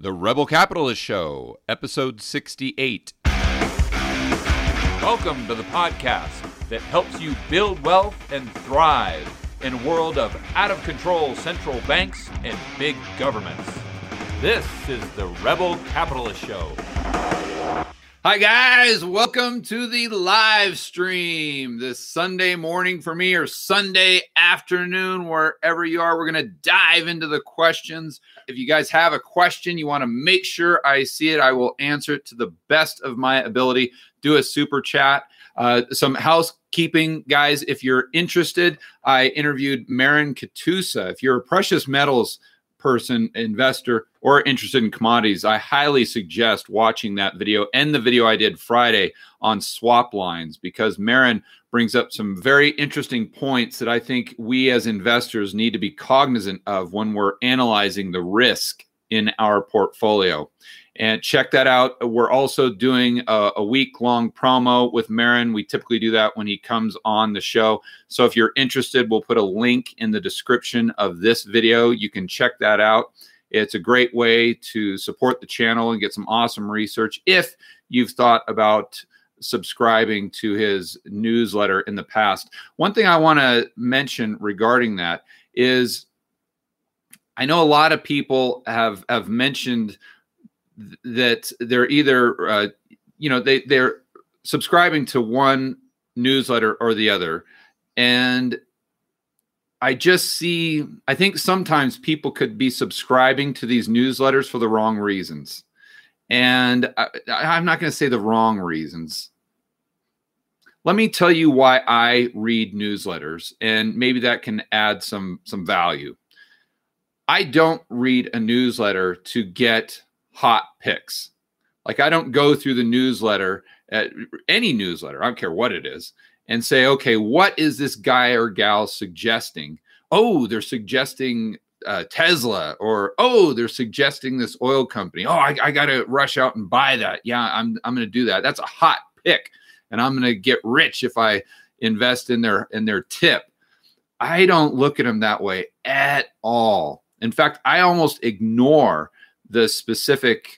The Rebel Capitalist Show, episode 68. Welcome to the podcast that helps you build wealth and thrive in a world of out-of-control central banks and big governments. This is the Rebel Capitalist Show. Hi, guys. Welcome to the live stream this Sunday morning for me, or Sunday afternoon, wherever you are. We're going to dive into the questions. If you guys have a question, you want to make sure I see it, I will answer it to the best of my ability. Do a super chat. Some housekeeping, guys. If you're interested, I interviewed Maren Katusha. If you're a precious metals person, investor, or interested in commodities, I highly suggest watching that video and the video I did Friday on swap lines, because Maren brings up some very interesting points that I think we as investors need to be cognizant of when we're analyzing the risk in our portfolio. And check that out. We're also doing a week-long promo with Maren. We typically do that when he comes on the show. So if you're interested, we'll put a link in the description of this video. You can check that out. It's a great way to support the channel and get some awesome research if you've thought about subscribing to his newsletter in the past. One thing I want to mention regarding that is I know a lot of people have mentioned that they're either, they're subscribing to one newsletter or the other. And I think sometimes people could be subscribing to these newsletters for the wrong reasons. And I'm not going to say the wrong reasons. Let me tell you why I read newsletters, and maybe that can add some value. I don't read a newsletter to get hot picks. Like, I don't go through the newsletter, any newsletter, I don't care what it is, and say, okay, what is this guy or gal suggesting? Oh, they're suggesting Tesla, or, oh, they're suggesting this oil company. Oh, I got to rush out and buy that. Yeah, I'm going to do that. That's a hot pick, and I'm going to get rich if I invest in their tip. I don't look at them that way at all. In fact, I almost ignore the specific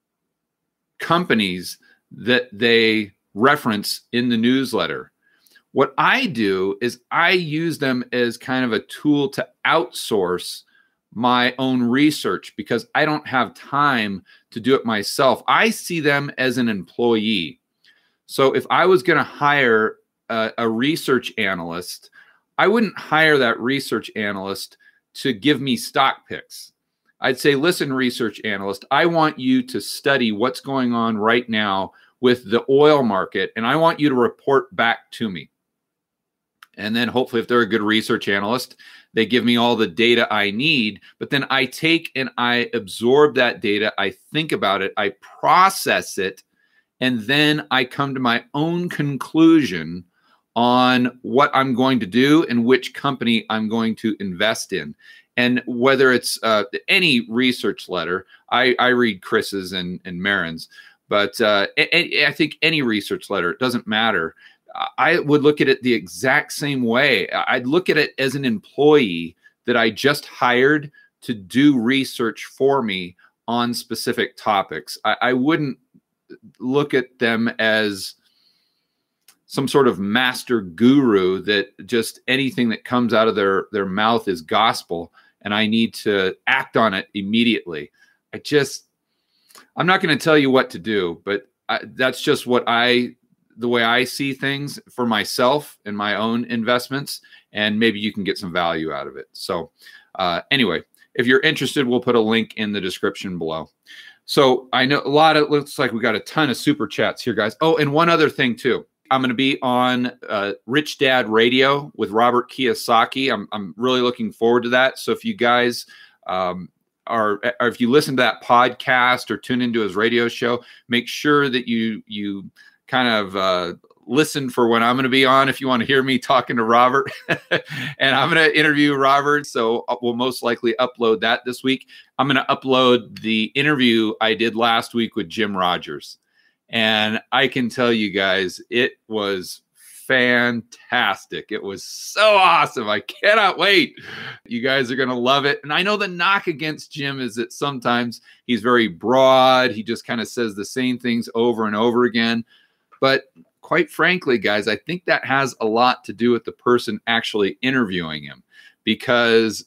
companies that they reference in the newsletter. What I do is I use them as kind of a tool to outsource my own research, because I don't have time to do it myself. I see them as an employee. So if I was going to hire a research analyst, I wouldn't hire that research analyst to give me stock picks. I'd say, listen, research analyst, I want you to study what's going on right now with the oil market, and I want you to report back to me. And then hopefully, if they're a good research analyst, they give me all the data I need, but then I take and I absorb that data, I think about it, I process it, and then I come to my own conclusion on what I'm going to do and which company I'm going to invest in. And whether it's any research letter, I read Chris's and Maren's, but I think any research letter, it doesn't matter. I would look at it the exact same way. I'd look at it as an employee that I just hired to do research for me on specific topics. I wouldn't look at them as some sort of master guru that just anything that comes out of their mouth is gospel, and I need to act on it immediately. I'm not going to tell you what to do, but that's just the way I see things for myself and my own investments, and maybe you can get some value out of it. So anyway, if you're interested, we'll put a link in the description below. So I know it looks like we got a ton of super chats here, guys. Oh, and one other thing too. I'm going to be on Rich Dad Radio with Robert Kiyosaki. I'm really looking forward to that. So if you guys if you listen to that podcast or tune into his radio show, make sure that you kind of listen for when I'm going to be on, if you want to hear me talking to Robert. And I'm going to interview Robert, so we'll most likely upload that this week. I'm going to upload the interview I did last week with Jim Rogers. And I can tell you guys, it was fantastic. It was so awesome. I cannot wait. You guys are going to love it. And I know the knock against Jim is that sometimes he's very broad. He just kind of says the same things over and over again. But quite frankly, guys, I think that has a lot to do with the person actually interviewing him, because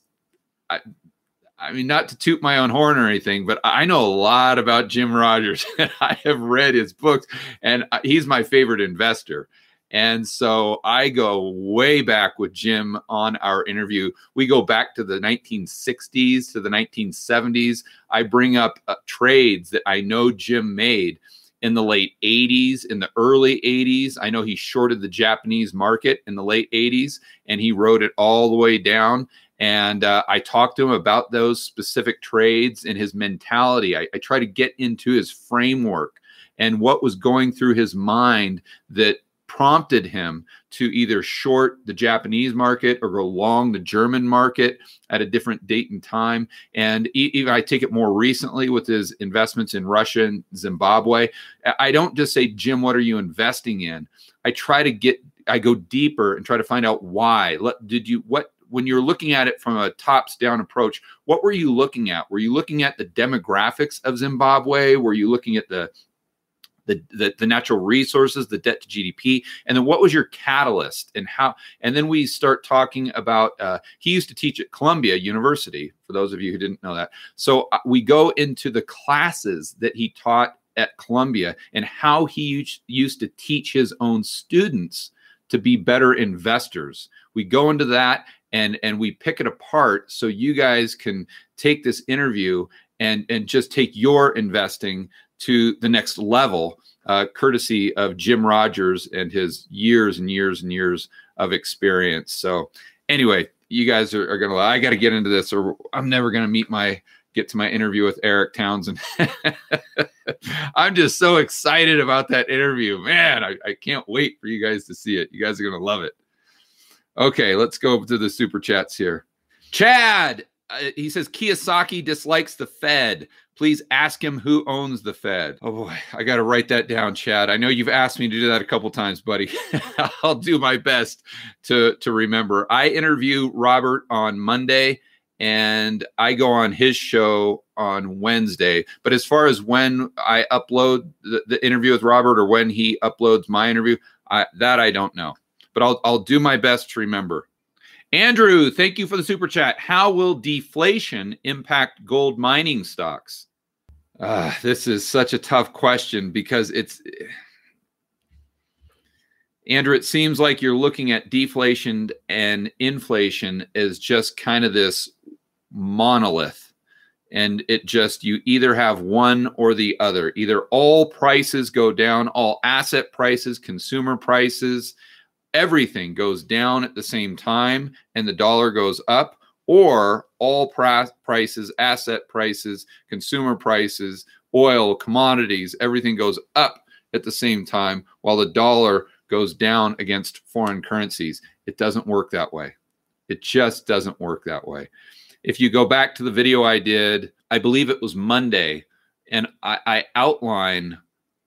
I mean, not to toot my own horn or anything, but I know a lot about Jim Rogers, and I have read his books, and he's my favorite investor. And so I go way back with Jim on our interview. We go back to the 1960s to the 1970s. I bring up trades that I know Jim made in the late 80s, in the early 80s. I know he shorted the Japanese market in the late 80s, and he wrote it all the way down. And I talked to him about those specific trades and his mentality. I try to get into his framework and what was going through his mind that prompted him to either short the Japanese market or go long the German market at a different date and time. And even I take it more recently with his investments in Russia and Zimbabwe. I don't just say, Jim, what are you investing in? I go deeper and try to find out why. When you're looking at it from a tops-down approach, what were you looking at? Were you looking at the demographics of Zimbabwe? Were you looking at the natural resources, the debt to GDP? And then what was your catalyst and how? And then we start talking about, he used to teach at Columbia University, for those of you who didn't know that. So we go into the classes that he taught at Columbia and how he used to teach his own students to be better investors. We go into that and we pick it apart so you guys can take this interview and just take your investing to the next level, courtesy of Jim Rogers and his years and years and years of experience. So anyway, you guys are going to, I got to get into this or I'm never going to get to my interview with Eric Townsend. I'm just so excited about that interview. Man, I can't wait for you guys to see it. You guys are going to love it. Okay, let's go to the super chats here. Chad, he says, Kiyosaki dislikes the Fed. Please ask him who owns the Fed. Oh boy, I got to write that down, Chad. I know you've asked me to do that a couple times, buddy. I'll do my best to remember. I interview Robert on Monday, and I go on his show on Wednesday. But as far as when I upload the interview with Robert or when he uploads my interview, I don't know. But I'll do my best to remember. Andrew, thank you for the super chat. How will deflation impact gold mining stocks? This is such a tough question because Andrew, it seems like you're looking at deflation and inflation as just kind of this monolith. And you either have one or the other. Either all prices go down, all asset prices, consumer prices, everything goes down at the same time and the dollar goes up, or all prices, asset prices, consumer prices, oil, commodities, everything goes up at the same time while the dollar goes down against foreign currencies. It doesn't work that way. It just doesn't work that way. If you go back to the video I did, I believe it was Monday, and I outline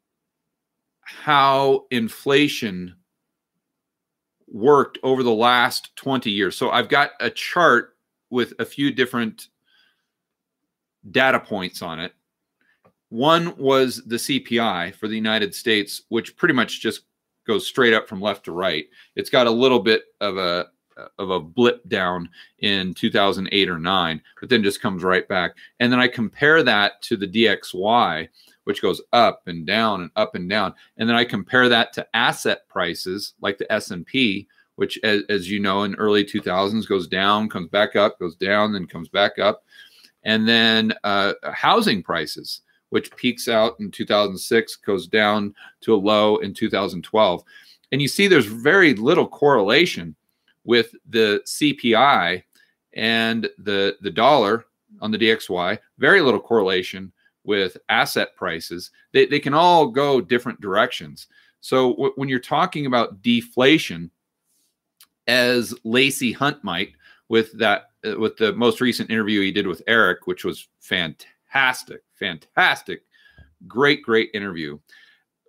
how inflation worked over the last 20 years. So I've got a chart with a few different data points on it. One was the CPI for the United States, which pretty much just goes straight up from left to right. It's got a little bit of a blip down in 2008 or 9, but then just comes right back. And then I compare that to the DXY, which goes up and down and up and down. And then I compare that to asset prices like the S&P, which, as you know, in early 2000s goes down, comes back up, goes down, then comes back up. And then housing prices, which peaks out in 2006, goes down to a low in 2012. And you see there's very little correlation with the CPI and the dollar on the DXY, very little correlation with asset prices. They can all go different directions. So when you're talking about deflation, as Lacey Hunt might, with the most recent interview he did with Eric, which was fantastic, great interview.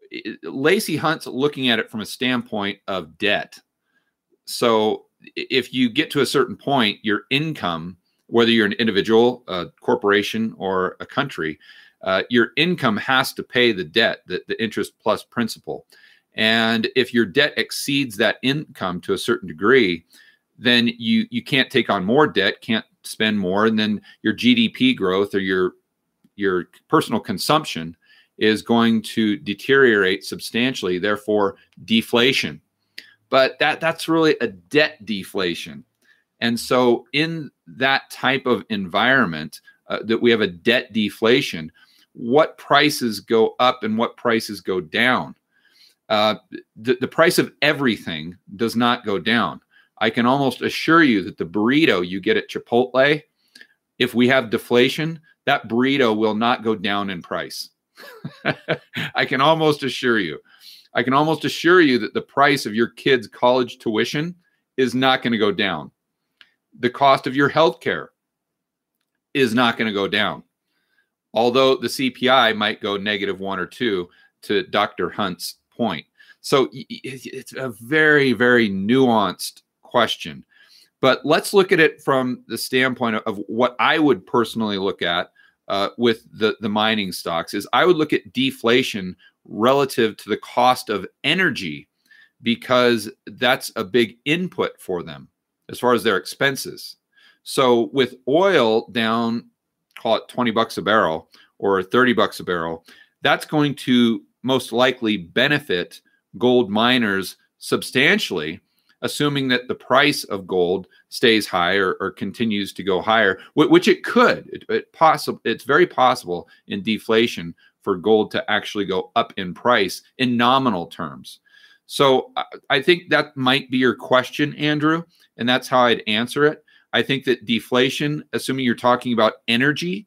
Lacey Hunt's looking at it from a standpoint of debt. So if you get to a certain point, your income, whether you're an individual, a corporation, or a country, your income has to pay the debt, the interest plus principal. And if your debt exceeds that income to a certain degree, then you can't take on more debt, can't spend more, and then your GDP growth or your personal consumption is going to deteriorate substantially, therefore deflation. But that's really a debt deflation. And so in that type of environment that we have a debt deflation, what prices go up and what prices go down? The price of everything does not go down. I can almost assure you that the burrito you get at Chipotle, if we have deflation, that burrito will not go down in price. I can almost assure you. I can almost assure you that the price of your kid's college tuition is not going to go down. The cost of your health care is not going to go down. Although the CPI might go -1 or 2, to Dr. Hunt's point. So it's a very, very nuanced question. But let's look at it from the standpoint of what I would personally look at with the mining stocks is I would look at deflation relative to the cost of energy, because that's a big input for them as far as their expenses. So with oil down, call it $20 a barrel or $30 a barrel, that's going to most likely benefit gold miners substantially, assuming that the price of gold stays high or continues to go higher, which it could. It's very possible in deflation for gold to actually go up in price in nominal terms. So I think that might be your question, Andrew, and that's how I'd answer it. I think that deflation, assuming you're talking about energy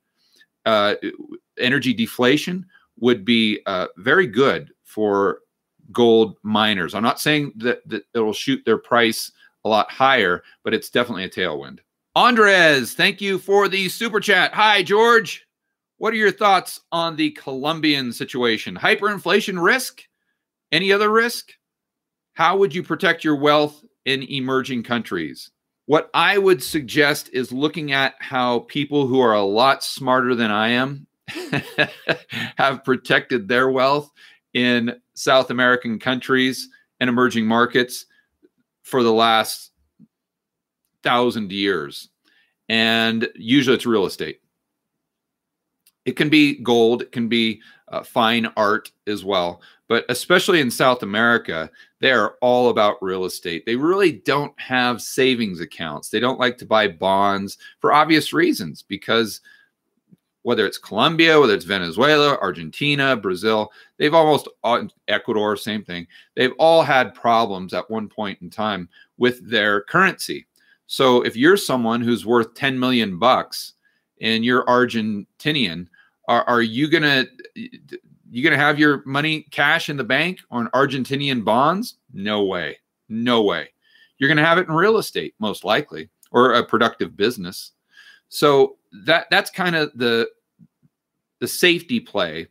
deflation, would be very good for gold miners. I'm not saying that it'll shoot their price a lot higher, but it's definitely a tailwind. Andres, thank you for the super chat. Hi, George. What are your thoughts on the Colombian situation? Hyperinflation risk? Any other risk? How would you protect your wealth in emerging countries? What I would suggest is looking at how people who are a lot smarter than I am have protected their wealth in South American countries and emerging markets for the last 1,000 years. And usually it's real estate. It can be gold, it can be fine art as well. But especially in South America, they are all about real estate. They really don't have savings accounts. They don't like to buy bonds for obvious reasons, because whether it's Colombia, whether it's Venezuela, Argentina, Brazil, they've almost, Ecuador, same thing. They've all had problems at one point in time with their currency. So if you're someone who's worth 10 million bucks and you're Argentinian, are you gonna have your money cash in the bank on Argentinian bonds? No way. No way. You're gonna have it in real estate, most likely, or a productive business. So that's kind of the safety play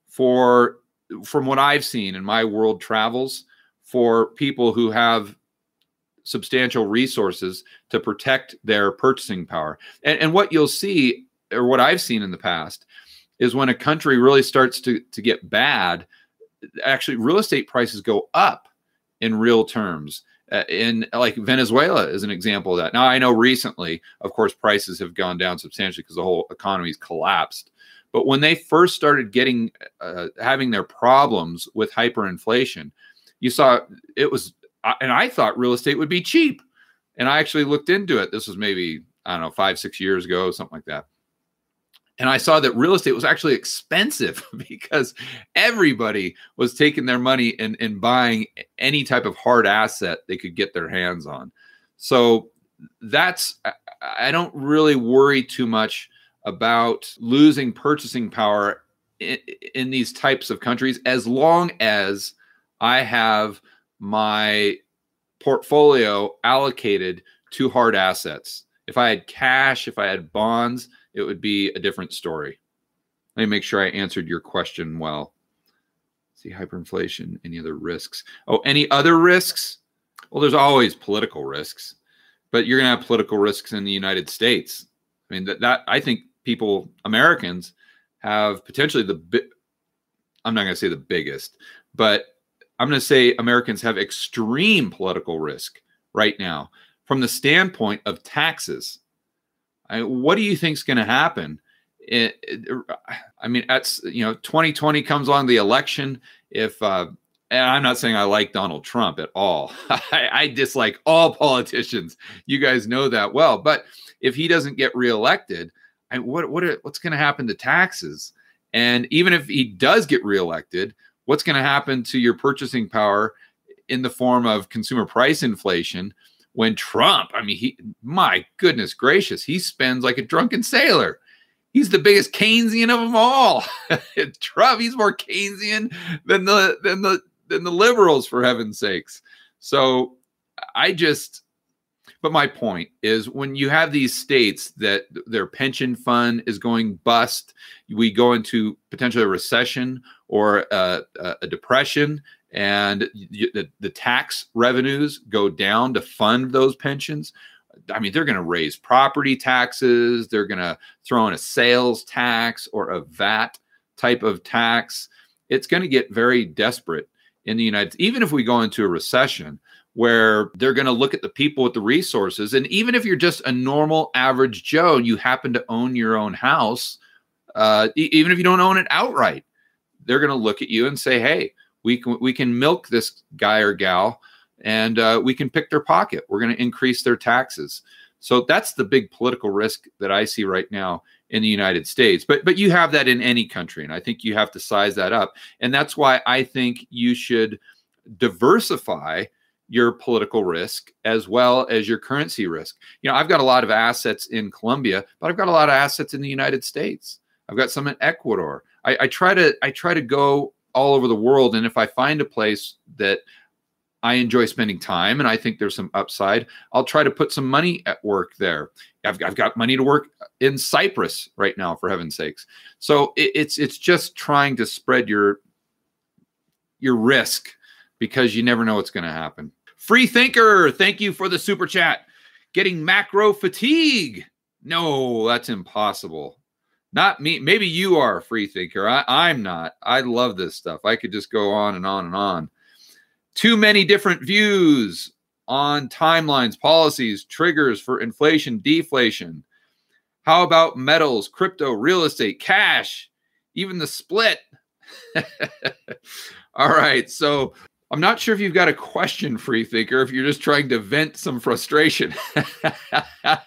from what I've seen in my world travels for people who have substantial resources to protect their purchasing power. And what you'll see, or what I've seen in the past, is when a country really starts to get bad, actually real estate prices go up in real terms. In like Venezuela is an example of that. Now, I know recently, of course, prices have gone down substantially because the whole economy's collapsed. But when they first started getting having their problems with hyperinflation, you saw it was, and I thought real estate would be cheap. And I actually looked into it. This was maybe, I don't know, 5-6 years ago, something like that. And I saw that real estate was actually expensive because everybody was taking their money and buying any type of hard asset they could get their hands on. So I don't really worry too much about losing purchasing power in these types of countries, as long as I have my portfolio allocated to hard assets. If I had cash, if I had bonds, it would be a different story. Let me make sure I answered your question well. See hyperinflation, any other risks? Oh, any other risks? Well, there's always political risks, but you're going to have political risks in the United States. I mean, that I think Americans have potentially I'm not going to say the biggest, but I'm going to say Americans have extreme political risk right now from the standpoint of taxes. What do you think is going to happen? I mean, 2020 comes along, the election. And I'm not saying I like Donald Trump at all. I dislike all politicians. You guys know that well. But if he doesn't get reelected, what's going to happen to taxes? And even if he does get reelected, what's going to happen to your purchasing power in the form of consumer price inflation when Trump, my goodness gracious, he spends like a drunken sailor. He's the biggest Keynesian of them all. Trump, he's more Keynesian than the liberals, for heaven's sakes. So but my point is, when you have these states that their pension fund is going bust, we go into potentially a recession or a depression, and the tax revenues go down to fund those pensions. I mean, they're going to raise property taxes. They're going to throw in a sales tax or a VAT type of tax. It's going to get very desperate in the United States, even if we go into a recession, where they're going to look at the people with the resources. And even if you're just a normal average Joe and you happen to own your own house, even if you don't own it outright, they're going to look at you and say, hey, we can milk this guy or gal, and we can pick their pocket. We're going to increase their taxes. So that's the big political risk that I see right now in the United States. But you have that in any country, and I think you have to size that up. And that's why I think you should diversify your political risk as well as your currency risk. I've got a lot of assets in Colombia, but I've got a lot of assets in the United States. I've got some in Ecuador. I try to go all over the world, and if I find a place that I enjoy spending time and I think there's some upside, I'll try to put some money at work there. I've got money to work in Cyprus right now, for heaven's sakes. So it's just trying to spread your risk, because you never know what's going to happen. Free Thinker, thank you for the super chat. Getting macro fatigue. No, that's impossible. Not me. Maybe you are a free thinker. I'm not. I love this stuff. I could just go on and on and on. Too many different views on timelines, policies, triggers for inflation, deflation. How about metals, crypto, real estate, cash, even the split? All right. So I'm not sure if you've got a question, free thinker, if you're just trying to vent some frustration. But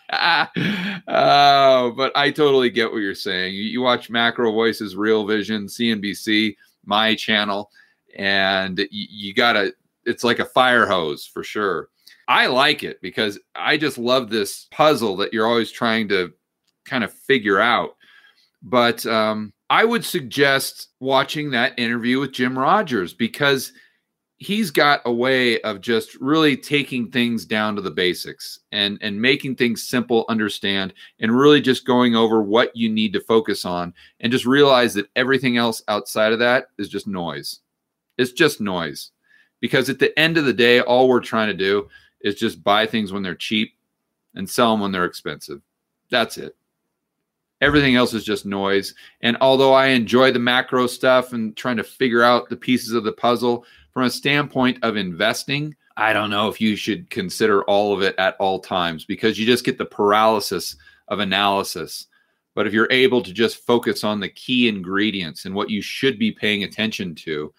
I totally get what you're saying. You watch Macro Voices, Real Vision, CNBC, my channel, and it's like a fire hose for sure. I like it because I just love this puzzle that you're always trying to kind of figure out. But I would suggest watching that interview with Jim Rogers, because he's got a way of just really taking things down to the basics and making things simple, understand, and really just going over what you need to focus on, and just realize that everything else outside of that is just noise. It's just noise, because at the end of the day, all we're trying to do is just buy things when they're cheap and sell them when they're expensive. That's it. Everything else is just noise. And although I enjoy the macro stuff and trying to figure out the pieces of the puzzle, from a standpoint of investing, I don't know if you should consider all of it at all times, because you just get the paralysis of analysis. But if you're able to just focus on the key ingredients and what you should be paying attention to,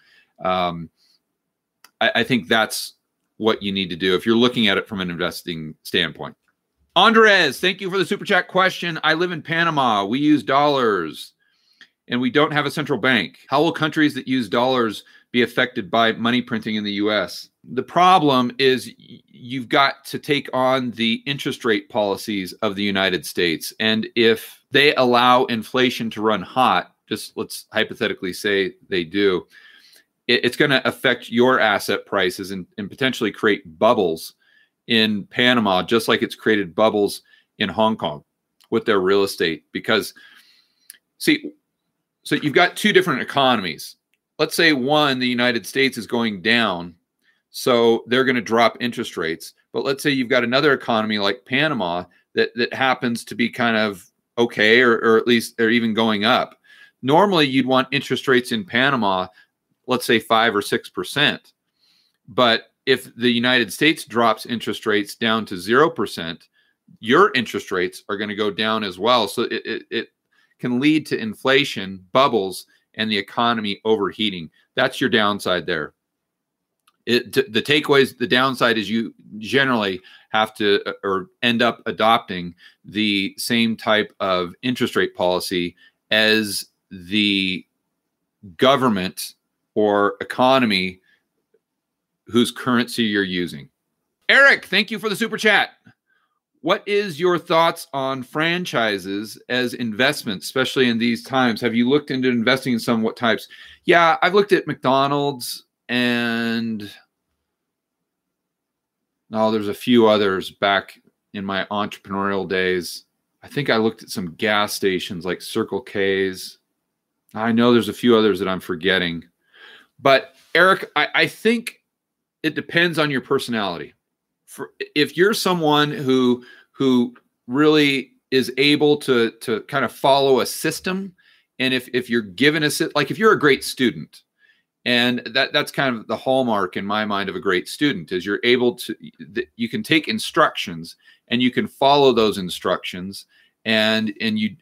I think that's what you need to do if you're looking at it from an investing standpoint. Andres, thank you for the super chat question. I live in Panama. We use dollars and we don't have a central bank. How will countries that use dollars be affected by money printing in the US? The problem is you've got to take on the interest rate policies of the United States. And if they allow inflation to run hot, just let's hypothetically say they do, it's going to affect your asset prices and potentially create bubbles in Panama, just like it's created bubbles in Hong Kong with their real estate. Because, see, so you've got two different economies. let's say the United States is going down, so they're going to drop interest rates. But let's say you've got another economy like Panama that happens to be kind of okay, or at least they're even going up. Normally, you'd want interest rates in Panama, let's say 5 or 6%. But if the United States drops interest rates down to 0%, your interest rates are going to go down as well. So it can lead to inflation, bubbles, and the economy overheating. That's your downside there. The takeaways, the downside is you generally have to or end up adopting the same type of interest rate policy as the government or economy whose currency you're using. Eric, thank you for the super chat. What is your thoughts on franchises as investments, especially in these times? Have you looked into investing in some? What types? Yeah, I've looked at McDonald's and there's a few others back in my entrepreneurial days. I think I looked at some gas stations like Circle K's. I know there's a few others that I'm forgetting. But Eric, I think it depends on your personality. If you're someone who really is able to kind of follow a system, and if you're given like if you're a great student, and that's kind of the hallmark in my mind of a great student, is you're able to, you can take instructions and you can follow those instructions, and you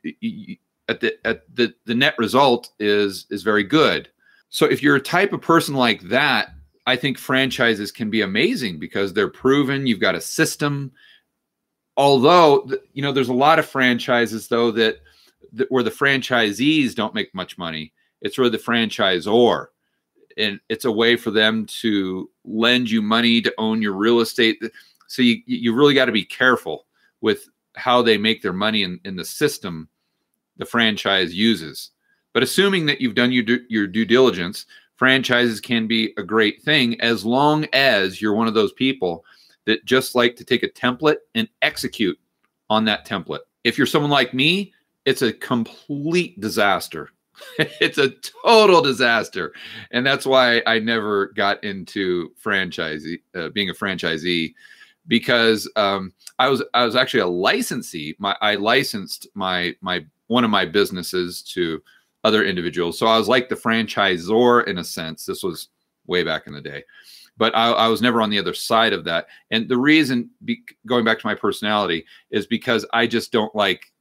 the net result is very good. So if you're a type of person like that, I think franchises can be amazing because they're proven. You've got a system. Although, there's a lot of franchises though that where the franchisees don't make much money. It's really the franchisor, and it's a way for them to lend you money to own your real estate. So you really got to be careful with how they make their money in the system the franchise uses. But assuming that you've done your due diligence, franchises can be a great thing as long as you're one of those people that just like to take a template and execute on that template. If you're someone like me, it's a complete disaster. It's a total disaster. And that's why I never got into being a franchisee, because I was actually a licensee. I licensed my one of my businesses to other individuals. So I was like the franchisor in a sense. This was way back in the day. But I was never on the other side of that. And the reason, going back to my personality, is because I don't like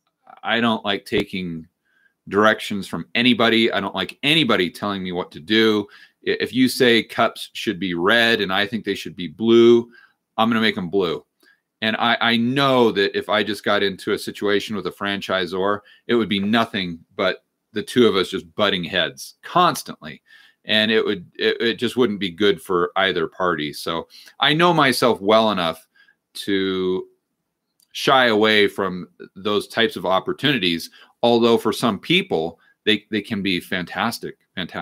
taking directions from anybody. I don't like anybody telling me what to do. If you say cups should be red and I think they should be blue, I'm going to make them blue. And I know that if I just got into a situation with a franchisor, it would be nothing but the two of us just butting heads constantly. And it just wouldn't be good for either party. So I know myself well enough to shy away from those types of opportunities. Although for some people, they can be fantastic.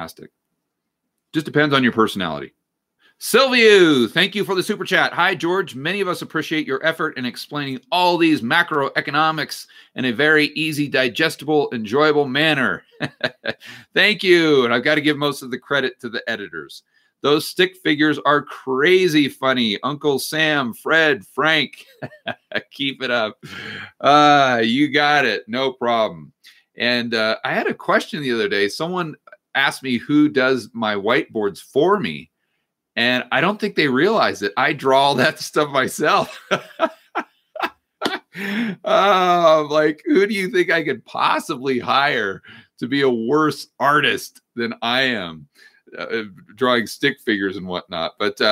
Just depends on your personality. Silvio, thank you for the super chat. Hi, George. Many of us appreciate your effort in explaining all these macroeconomics in a very easy, digestible, enjoyable manner. Thank you. And I've got to give most of the credit to the editors. Those stick figures are crazy funny. Uncle Sam, Fred, Frank, keep it up. You got it. No problem. And I had a question the other day. Someone asked me who does my whiteboards for me. And I don't think they realize that I draw all that stuff myself. Like, who do you think I could possibly hire to be a worse artist than I am, drawing stick figures and whatnot? But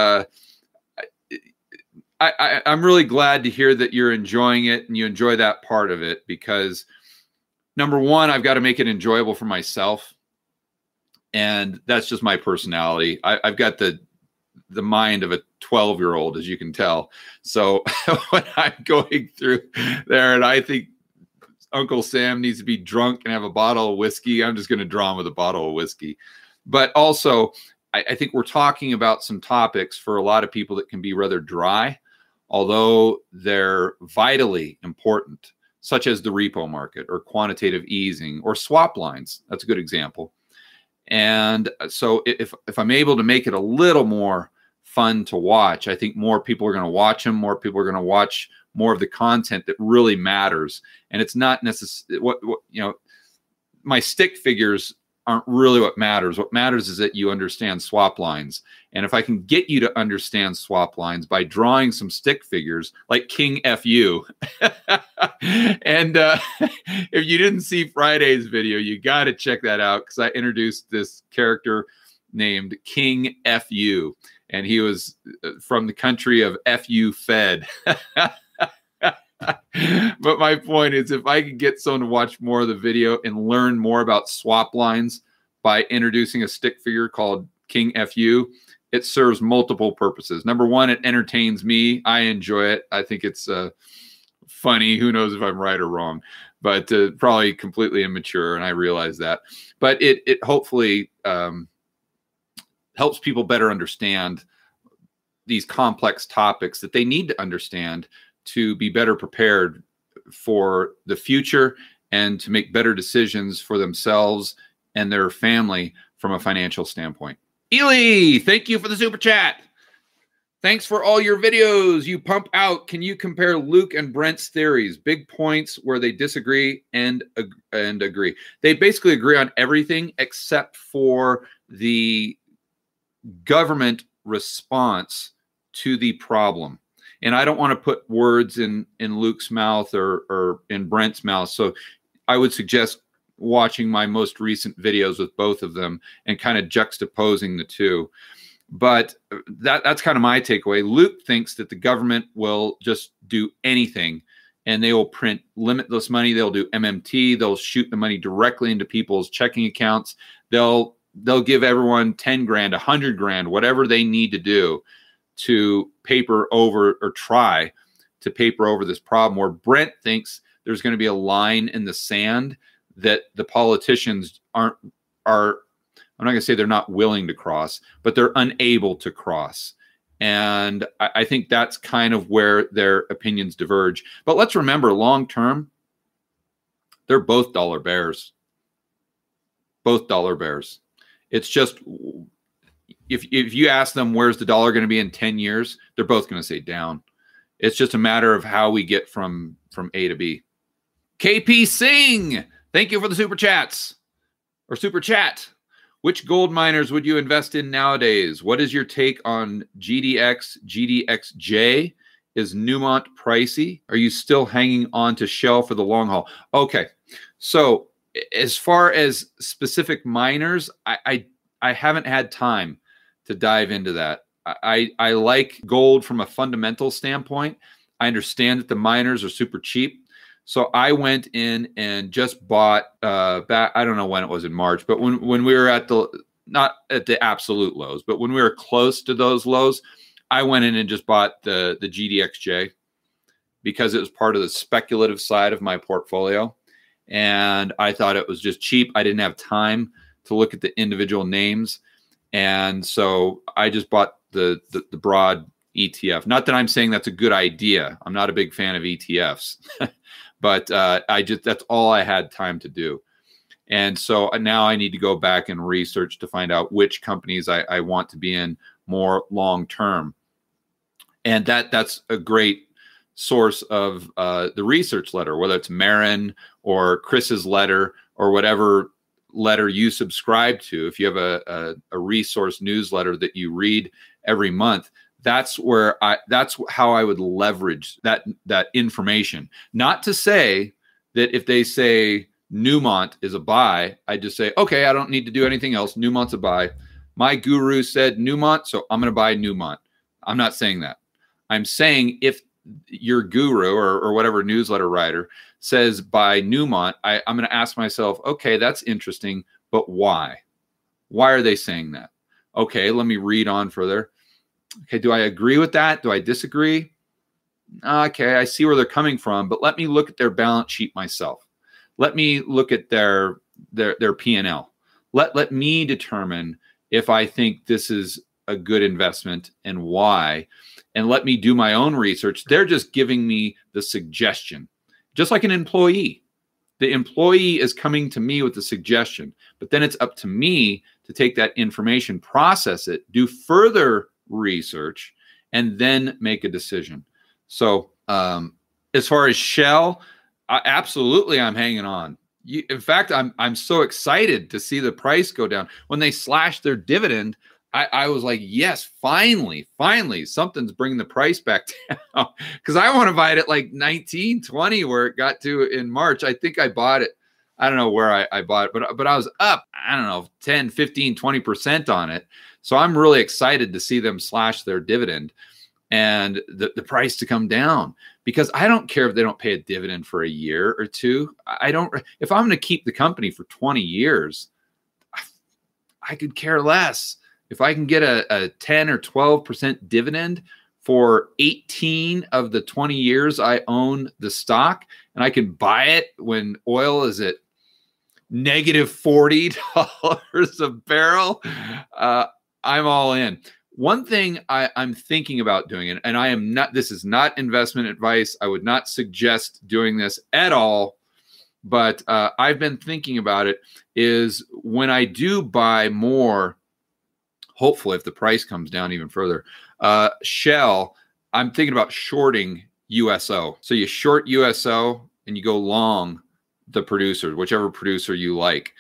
I'm really glad to hear that you're enjoying it and you enjoy that part of it, because number one, I've got to make it enjoyable for myself. And that's just my personality. I've got the mind of a 12-year-old, as you can tell. So when I'm going through there and I think Uncle Sam needs to be drunk and have a bottle of whiskey, I'm just going to draw him with a bottle of whiskey. But also, I think we're talking about some topics for a lot of people that can be rather dry, although they're vitally important, such as the repo market or quantitative easing or swap lines. That's a good example. And so if I'm able to make it a little more fun to watch, I think more people are going to watch them. More people are going to watch more of the content that really matters. And it's not necessarily what my stick figures aren't really what matters. What matters is that you understand swap lines. And if I can get you to understand swap lines by drawing some stick figures like King FU, and if you didn't see Friday's video, you got to check that out, because I introduced this character named King FU, and he was from the country of FU Fed. But my point is, if I could get someone to watch more of the video and learn more about swap lines by introducing a stick figure called King FU, it serves multiple purposes. Number one, it entertains me. I enjoy it. I think it's funny. Who knows if I'm right or wrong, but probably completely immature, and I realize that. But it hopefully helps people better understand these complex topics that they need to understand to be better prepared for the future and to make better decisions for themselves and their family from a financial standpoint. Ely, thank you for the super chat. Thanks for all your videos you pump out. Can you compare Luke and Brent's theories? Big points where they disagree and agree. They basically agree on everything except for the government response to the problem. And I don't want to put words in Luke's mouth or in Brent's mouth. So I would suggest watching my most recent videos with both of them and kind of juxtaposing the two. But that's kind of my takeaway. Luke thinks that the government will just do anything, and they will print limitless money. They'll do MMT. They'll shoot the money directly into people's checking accounts. They'll give everyone 10 grand, 100 grand, whatever they need to do to paper over or try to paper over this problem. Where Brent thinks there's going to be a line in the sand that the politicians are, I'm not going to say they're not willing to cross, but they're unable to cross. And I think that's kind of where their opinions diverge. But let's remember, long term, they're both dollar bears. Both dollar bears. It's just, if you ask them where's the dollar going to be in 10 years, they're both going to say down. It's just a matter of how we get from A to B. KP Singh, thank you for the super chats or super chat. Which gold miners would you invest in nowadays? What is your take on GDX, GDXJ? Is Newmont pricey? Are you still hanging on to Shell for the long haul? Okay, so as far as specific miners, I haven't had time to dive into that. I like gold from a fundamental standpoint. I understand that the miners are super cheap. So I went in and just bought back, I don't know when it was in March, but when we were at not at the absolute lows, but when we were close to those lows, I went in and just bought the GDXJ because it was part of the speculative side of my portfolio. And I thought it was just cheap. I didn't have time to look at the individual names. And so I just bought the broad ETF. Not that I'm saying that's a good idea. I'm not a big fan of ETFs, but that's all I had time to do. And so now I need to go back and research to find out which companies I want to be in more long-term. And that's a great source of the research letter, whether it's Marin or Chris's letter or whatever letter you subscribe to. If you have a resource newsletter that you read every month, that's how I would leverage that information. Not to say that if they say Newmont is a buy, I just say, okay, I don't need to do anything else. Newmont's a buy. My guru said Newmont, so I'm going to buy Newmont. I'm not saying that. I'm saying if your guru or whatever newsletter writer says buy Newmont, I'm going to ask myself, okay, that's interesting, but why? Why are they saying that? Okay, let me read on further. Okay, do I agree with that? Do I disagree? Okay, I see where they're coming from, but let me look at their balance sheet myself. Let me look at their P&L. Let me determine if I think this is a good investment and why, and let me do my own research. They're just giving me the suggestion, just like an employee. The employee is coming to me with the suggestion, but then it's up to me to take that information, process it, do further research, and then make a decision. So as far as Shell, absolutely, I'm hanging on. In fact, I'm so excited to see the price go down. When they slashed their dividend, I was like, yes, finally, something's bringing the price back down. Because I want to buy it at like 19, 20, where it got to in March. I think I bought it. I don't know where I bought it, but I was up, I don't know, 10, 15, 20% on it. So I'm really excited to see them slash their dividend and the price to come down, because I don't care if they don't pay a dividend for a year or two. If I'm going to keep the company for 20 years, I could care less. If I can get a 10 or 12% dividend for 18 of the 20 years I own the stock, and I can buy it when oil is at negative $40 a barrel, I'm all in. One thing I'm thinking about doing, and this is not investment advice. I would not suggest doing this at all, but I've been thinking about it, is when I do buy more, hopefully if the price comes down even further, Shell, I'm thinking about shorting USO. So you short USO and you go long the producers, whichever producer you like.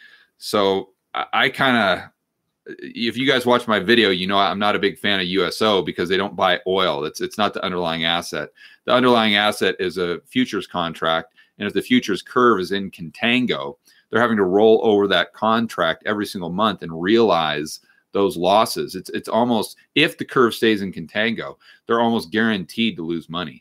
So I kind of, if you guys watch my video, you know I'm not a big fan of USO because they don't buy oil. It's not the underlying asset. The underlying asset is a futures contract. And if the futures curve is in contango, they're having to roll over that contract every single month and realize those losses. It's almost, if the curve stays in contango, they're almost guaranteed to lose money.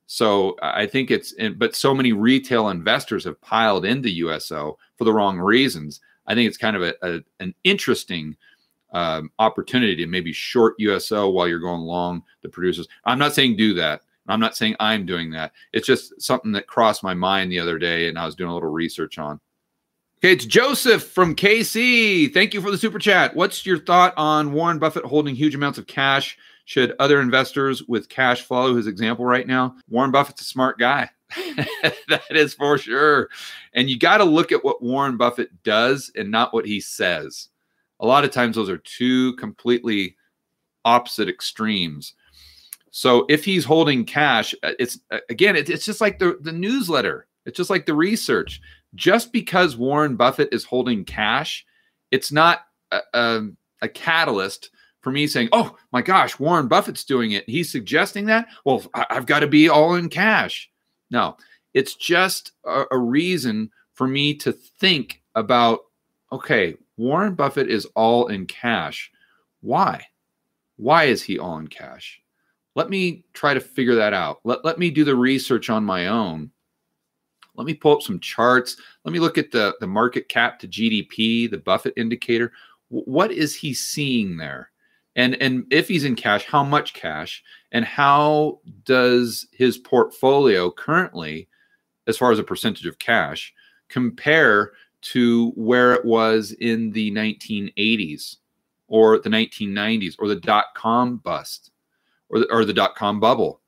So I think but so many retail investors have piled into USO for the wrong reasons. I think it's kind of an interesting opportunity to maybe short USO while you're going long the producers. I'm not saying do that. I'm not saying I'm doing that. It's just something that crossed my mind the other day and I was doing a little research on. Okay, it's Joseph from KC. Thank you for the super chat. What's your thought on Warren Buffett holding huge amounts of cash? Should other investors with cash follow his example right now? Warren Buffett's a smart guy. That is for sure. And you got to look at what Warren Buffett does and not what he says. A lot of times those are two completely opposite extremes. So if he's holding cash, it's just like the newsletter. It's just like the research. Just because Warren Buffett is holding cash, it's not a catalyst for me saying, oh my gosh, Warren Buffett's doing it. He's suggesting that. Well, I've got to be all in cash. No, it's just a reason for me to think about, okay, Warren Buffett is all in cash. Why? Why is he all in cash? Let me try to figure that out. Let me do the research on my own. Let me pull up some charts. Let me look at the market cap to GDP, the Buffett indicator. What is he seeing there? And if he's in cash, how much cash? And how does his portfolio currently, as far as a percentage of cash, compare to where it was in the 1980s or the 1990s or the dot-com bust or the dot-com bubble?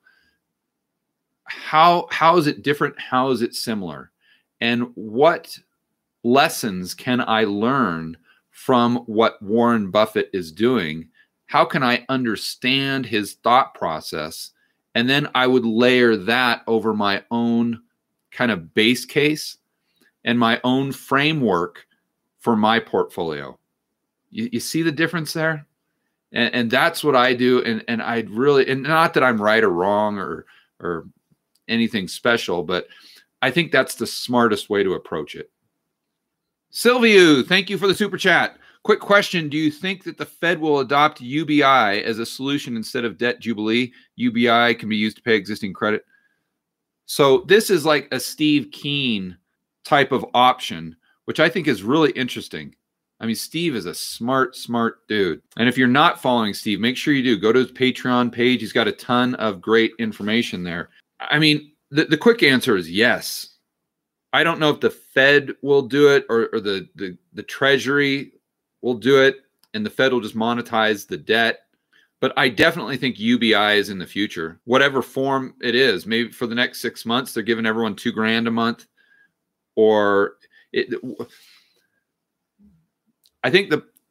How is it different? How is it similar? And what lessons can I learn from what Warren Buffett is doing? How can I understand his thought process? And then I would layer that over my own kind of base case and my own framework for my portfolio. You see the difference there? And that's what I do. And I'd really, and not that I'm right or wrong or anything special, but I think that's the smartest way to approach it. Silvio, thank you for the super chat. Quick question. Do you think that the Fed will adopt UBI as a solution instead of debt jubilee? UBI can be used to pay existing credit. So this is like a Steve Keen type of option, which I think is really interesting. I mean, Steve is a smart dude. And if you're not following Steve, make sure you do. Go to his Patreon page. He's got a ton of great information there. I mean, the quick answer is yes. I don't know if the Fed will do it or the Treasury will do it and the Fed will just monetize the debt. But I definitely think UBI is in the future, whatever form it is. Maybe for the next 6 months, they're giving everyone $2,000 a month. I think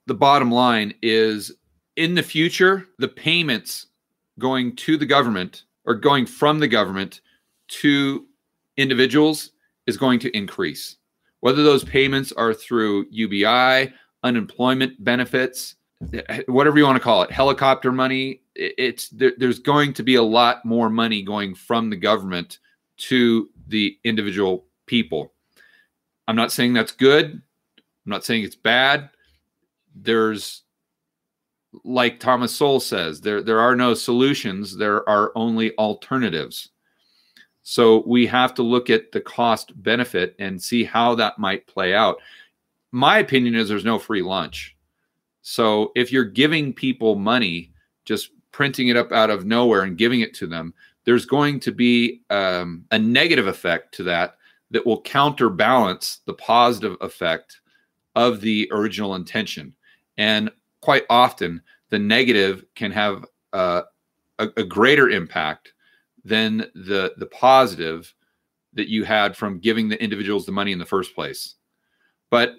the bottom line is, in the future, the payments going to the government or going from the government to individuals is going to increase. Whether those payments are through UBI, unemployment benefits, whatever you want to call it, helicopter money, there's going to be a lot more money going from the government to the individual people. I'm not saying that's good. I'm not saying it's bad. There's, like Thomas Sowell says, there are no solutions. There are only alternatives. So we have to look at the cost benefit and see how that might play out. My opinion is there's no free lunch. So if you're giving people money, just printing it up out of nowhere and giving it to them, there's going to be a negative effect to that will counterbalance the positive effect of the original intention. And quite often, the negative can have a greater impact than the positive that you had from giving the individuals the money in the first place. But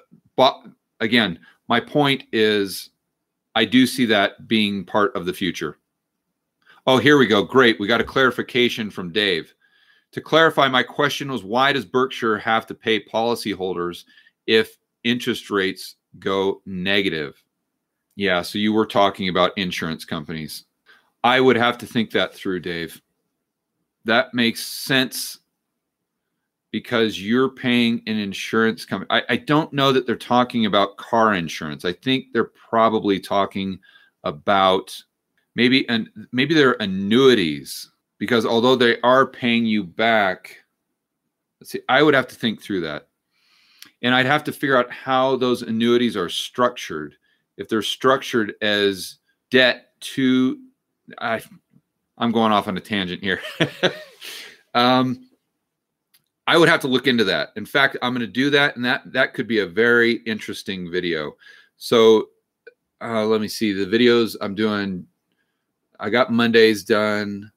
again, my point is, I do see that being part of the future. Oh, here we go. Great. We got a clarification from Dave. To clarify, my question was, why does Berkshire have to pay policyholders if interest rates go negative? Yeah, so you were talking about insurance companies. I would have to think that through, Dave. That makes sense because you're paying an insurance company. I don't know that they're talking about car insurance. I think they're probably talking about maybe they're annuities, because although they are paying you back, let's see, I would have to think through that. And I'd have to figure out how those annuities are structured. If they're structured as debt to, I'm going off on a tangent here. I would have to look into that. In fact, I'm going to do that, and that could be a very interesting video. So let me see the videos I'm doing. I got Mondays done.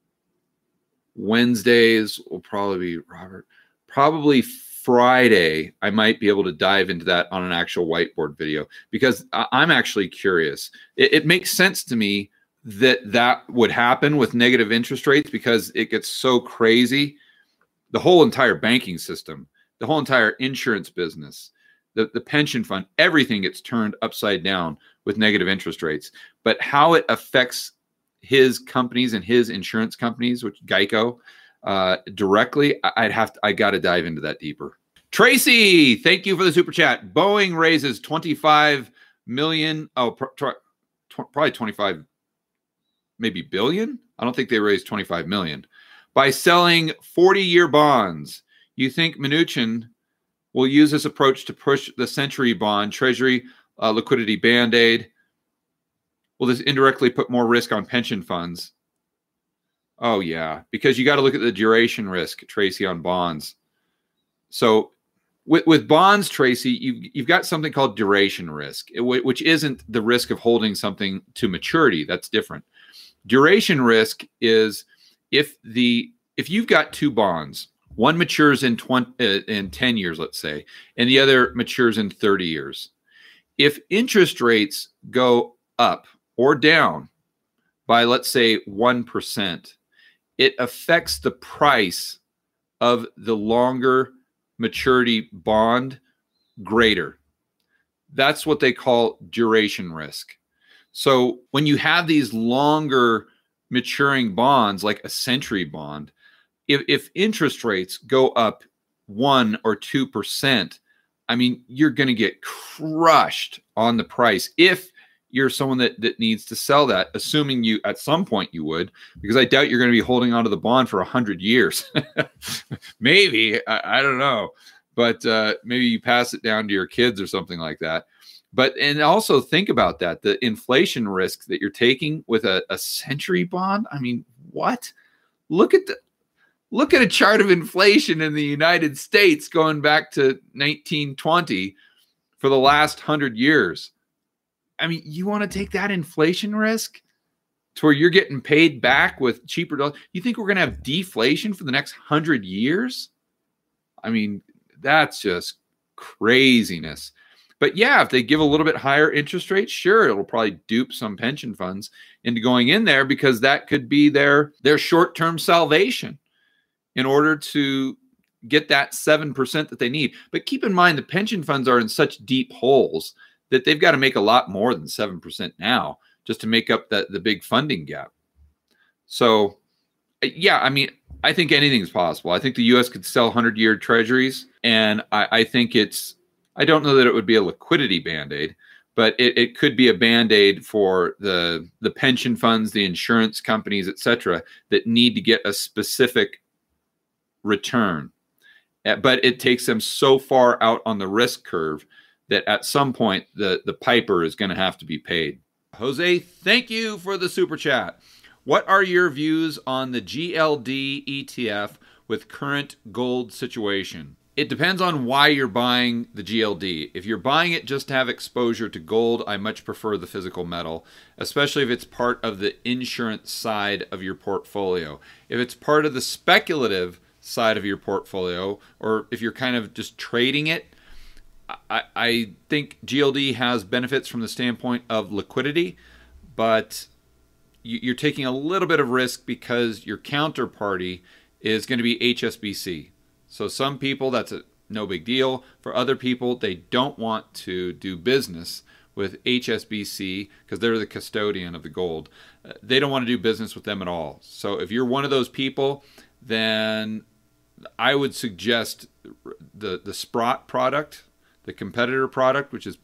Wednesdays will probably be Robert. Probably Friday, I might be able to dive into that on an actual whiteboard video, because I'm actually curious. It makes sense to me that would happen with negative interest rates, because it gets so crazy. The whole entire banking system, the whole entire insurance business, the pension fund, everything gets turned upside down with negative interest rates. But how it affects his companies and his insurance companies, which Geico, directly, I got to dive into that deeper. Tracy, thank you for the super chat. Boeing raises 25 million. Oh, probably 25, maybe billion. I don't think they raised 25 million by selling 40-year bonds. You think Mnuchin will use this approach to push the Century bond treasury liquidity band-aid? Will this indirectly put more risk on pension funds? Oh, yeah, because you got to look at the duration risk, Tracy, on bonds. So with bonds, Tracy, you've got something called duration risk, which isn't the risk of holding something to maturity. That's different. Duration risk is if you've got two bonds, one matures in 10 years, let's say, and the other matures in 30 years. If interest rates go up or down by, let's say, 1%, it affects the price of the longer maturity bond greater. That's what they call duration risk. So when you have these longer maturing bonds, like a Century bond, if interest rates go up 1 or 2%, I mean, you're going to get crushed on the price if you're someone that needs to sell that, assuming you at some point you would, because I doubt you're going to be holding onto the bond for 100 years. Maybe, I don't know, but maybe you pass it down to your kids or something like that. But, and also think about that, the inflation risk that you're taking with a Century bond. I mean, what? Look at a chart of inflation in the United States going back to 1920 for the last 100 years. I mean, you want to take that inflation risk to where you're getting paid back with cheaper dollars? You think we're going to have deflation for the next 100 years? I mean, that's just craziness. But yeah, if they give a little bit higher interest rates, sure, it'll probably dupe some pension funds into going in there, because that could be their short-term salvation in order to get that 7% that they need. But keep in mind, the pension funds are in such deep holes that they've got to make a lot more than 7% now just to make up the big funding gap. So yeah, I mean, I think anything's possible. I think the U.S. could sell 100-year treasuries, and I think I don't know that it would be a liquidity Band-Aid, but it could be a Band-Aid for the pension funds, the insurance companies, et cetera, that need to get a specific return. But it takes them so far out on the risk curve that at some point the piper is going to have to be paid. Jose, thank you for the super chat. What are your views on the GLD ETF with current gold situation? It depends on why you're buying the GLD. If you're buying it just to have exposure to gold, I much prefer the physical metal, especially if it's part of the insurance side of your portfolio. If it's part of the speculative side of your portfolio, or if you're kind of just trading it, I think GLD has benefits from the standpoint of liquidity, but you're taking a little bit of risk because your counterparty is going to be HSBC. So some people, that's no big deal. For other people, they don't want to do business with HSBC because they're the custodian of the gold. They don't want to do business with them at all. So if you're one of those people, then I would suggest the Sprott product, the competitor product, which is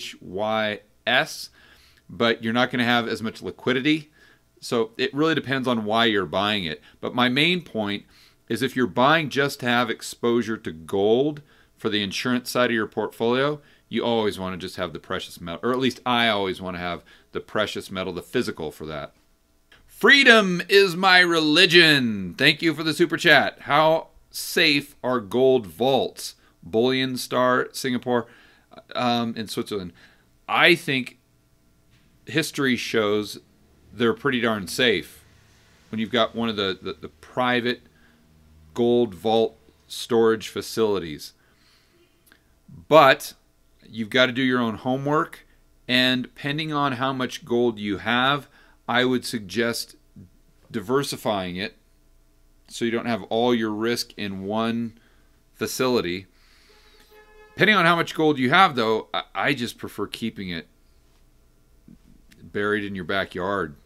PHYS, but you're not going to have as much liquidity. So it really depends on why you're buying it. But my main point is, if you're buying just to have exposure to gold for the insurance side of your portfolio, you always want to just have the precious metal, or at least I always want to have the precious metal, the physical, for that. Freedom is my religion. Thank you for the super chat. How safe are gold vaults? Bullion Star, Singapore, in Switzerland. I think history shows they're pretty darn safe. When you've got one of the private gold vault storage facilities. But you've got to do your own homework, and depending on how much gold you have, I would suggest diversifying it so you don't have all your risk in one facility. Depending on how much gold you have, though, I just prefer keeping it buried in your backyard.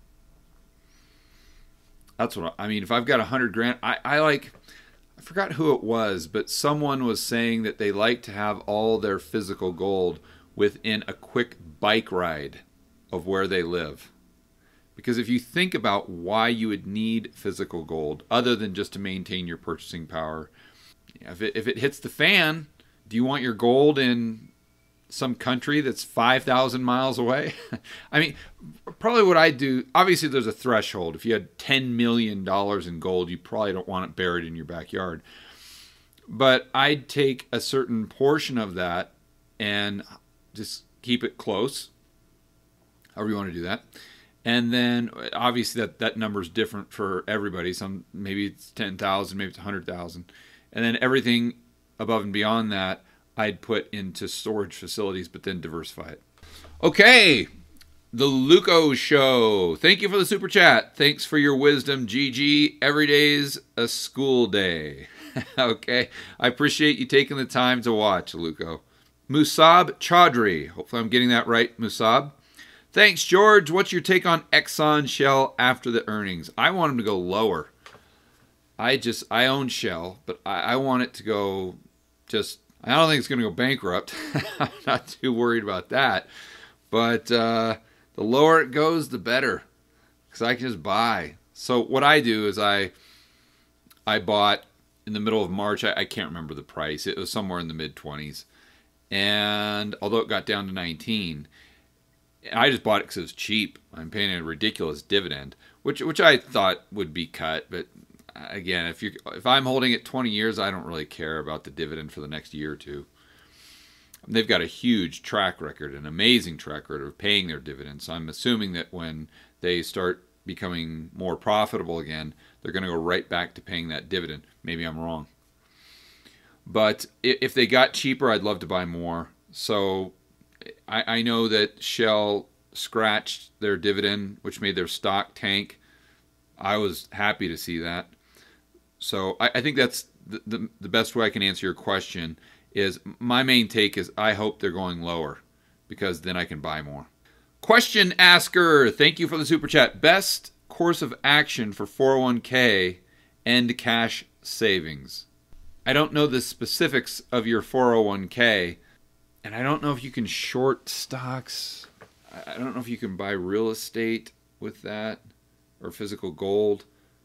That's what I mean. If I've got $100,000, I forgot who it was, but someone was saying that they like to have all their physical gold within a quick bike ride of where they live. Because if you think about why you would need physical gold, other than just to maintain your purchasing power, if it hits the fan, do you want your gold in some country that's 5,000 miles away? I mean, probably what I do, obviously there's a threshold. If you had $10 million in gold, you probably don't want it buried in your backyard. But I'd take a certain portion of that and just keep it close, however you want to do that. And then obviously that number is different for everybody. Some, maybe it's 10,000, maybe it's 100,000. And then everything above and beyond that, I'd put into storage facilities, but then diversify it. Okay, the Luco Show. Thank you for the super chat. Thanks for your wisdom, GG. Every day's a school day. Okay, I appreciate you taking the time to watch, Luco. Musab Chaudhry. Hopefully I'm getting that right, Musab. Thanks, George. What's your take on Exxon Shell after the earnings? I want them to go lower. I own Shell, but I want it to go just... I don't think it's going to go bankrupt. I'm not too worried about that. But the lower it goes, the better. Because I can just buy. So what I do is I bought in the middle of March. I can't remember the price. It was somewhere in the mid-20s. And although it got down to 19, I just bought it because it was cheap. I'm paying a ridiculous dividend, which I thought would be cut. But again, if I'm holding it 20 years, I don't really care about the dividend for the next year or two. They've got a huge track record, an amazing track record of paying their dividends. So I'm assuming that when they start becoming more profitable again, they're going to go right back to paying that dividend. Maybe I'm wrong. But if they got cheaper, I'd love to buy more. So I know that Shell scratched their dividend, which made their stock tank. I was happy to see that. So I think that's the best way I can answer your question. Is my main take is I hope they're going lower, because then I can buy more. Question asker, thank you for the super chat. Best course of action for 401k and cash savings. I don't know the specifics of your 401k, and I don't know if you can short stocks. I don't know if you can buy real estate with that or physical gold.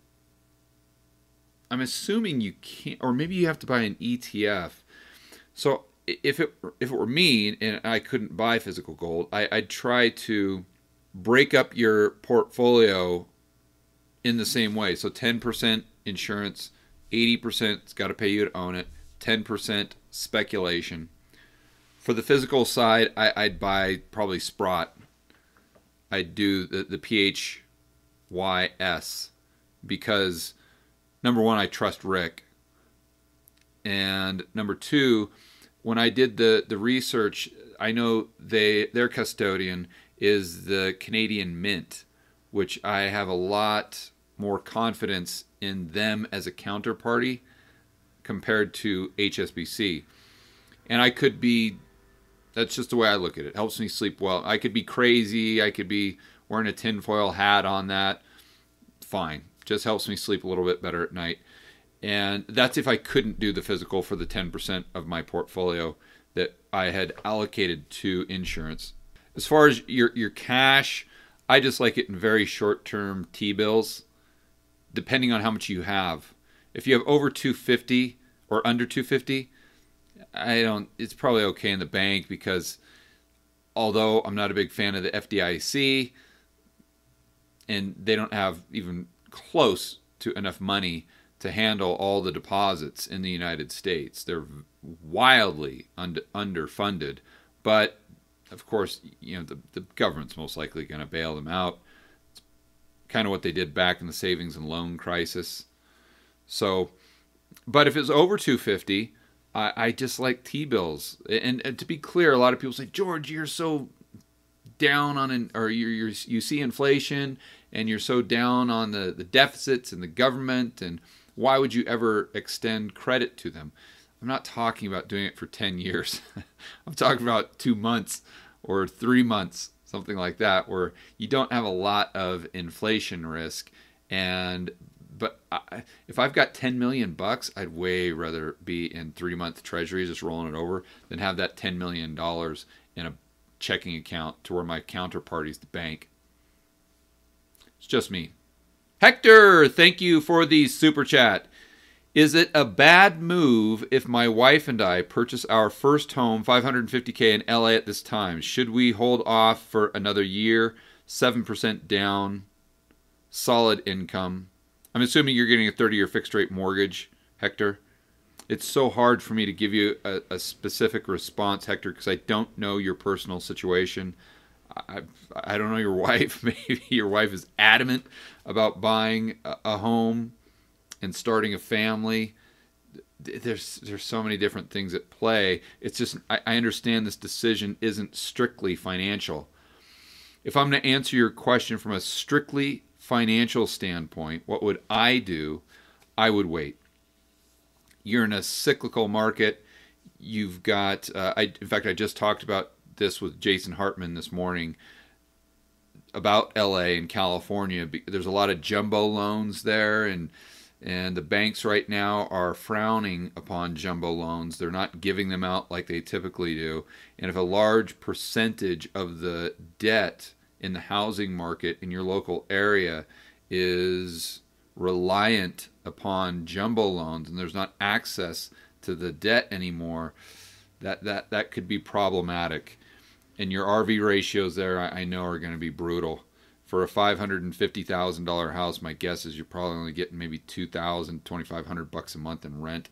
I'm assuming you can't, or maybe you have to buy an ETF. So if it were me and I couldn't buy physical gold, I'd try to break up your portfolio in the same way. So 10% insurance, 80% it's got to pay you to own it, 10% speculation. For the physical side, I'd buy probably Sprott. I'd do the PHYS because, number one, I trust Rick. And number two, when I did the research, I know their custodian is the Canadian Mint, which I have a lot more confidence in them as a counterparty compared to HSBC. And I could be, that's just the way I look at it. It helps me sleep well. I could be crazy. I could be wearing a tinfoil hat on that. Fine. Just helps me sleep a little bit better at night. And that's if I couldn't do the physical for the 10% of my portfolio that I had allocated to insurance. As far as your cash, I just like it in very short-term T-bills, depending on how much you have. If you have over 250 or under 250, it's probably okay in the bank, because although I'm not a big fan of the FDIC, and they don't have even close to enough money to handle all the deposits in the United States. They're wildly underfunded, but of course, the government's most likely going to bail them out. It's kind of what they did back in the savings and loan crisis. So, but if it's over 250, I just like T-bills. And to be clear, a lot of people say, George, you're so down on you see inflation and you're so down on the deficits and the government, and why would you ever extend credit to them? I'm not talking about doing it for 10 years. I'm talking about 2 months or 3 months, something like that, where you don't have a lot of inflation risk. But if I've got $10 million, I'd way rather be in 3-month treasuries, just rolling it over, than have that $10 million in a checking account to where my counterparty's the bank. It's just me. Hector, thank you for the super chat. Is it a bad move if my wife and I purchase our first home, $550K in LA at this time? Should we hold off for another year? 7% down, solid income. I'm assuming you're getting a 30-year fixed rate mortgage, Hector. It's so hard for me to give you a specific response, Hector, because I don't know your personal situation. I don't know your wife. Maybe your wife is adamant about buying a home and starting a family. There's so many different things at play. It's just, I understand this decision isn't strictly financial. If I'm going to answer your question from a strictly financial standpoint, what would I do? I would wait. You're in a cyclical market. You've got, in fact, I just talked about this with Jason Hartman this morning about LA and California. There's a lot of jumbo loans there, and the banks right now are frowning upon jumbo loans. They're not giving them out like they typically do. And if a large percentage of the debt in the housing market in your local area is reliant upon jumbo loans, and there's not access to the debt anymore, that could be problematic. And your RV ratios there, I know, are going to be brutal. For a $550,000 house, my guess is you're probably only getting maybe $2,000, $2,500 a month in rent.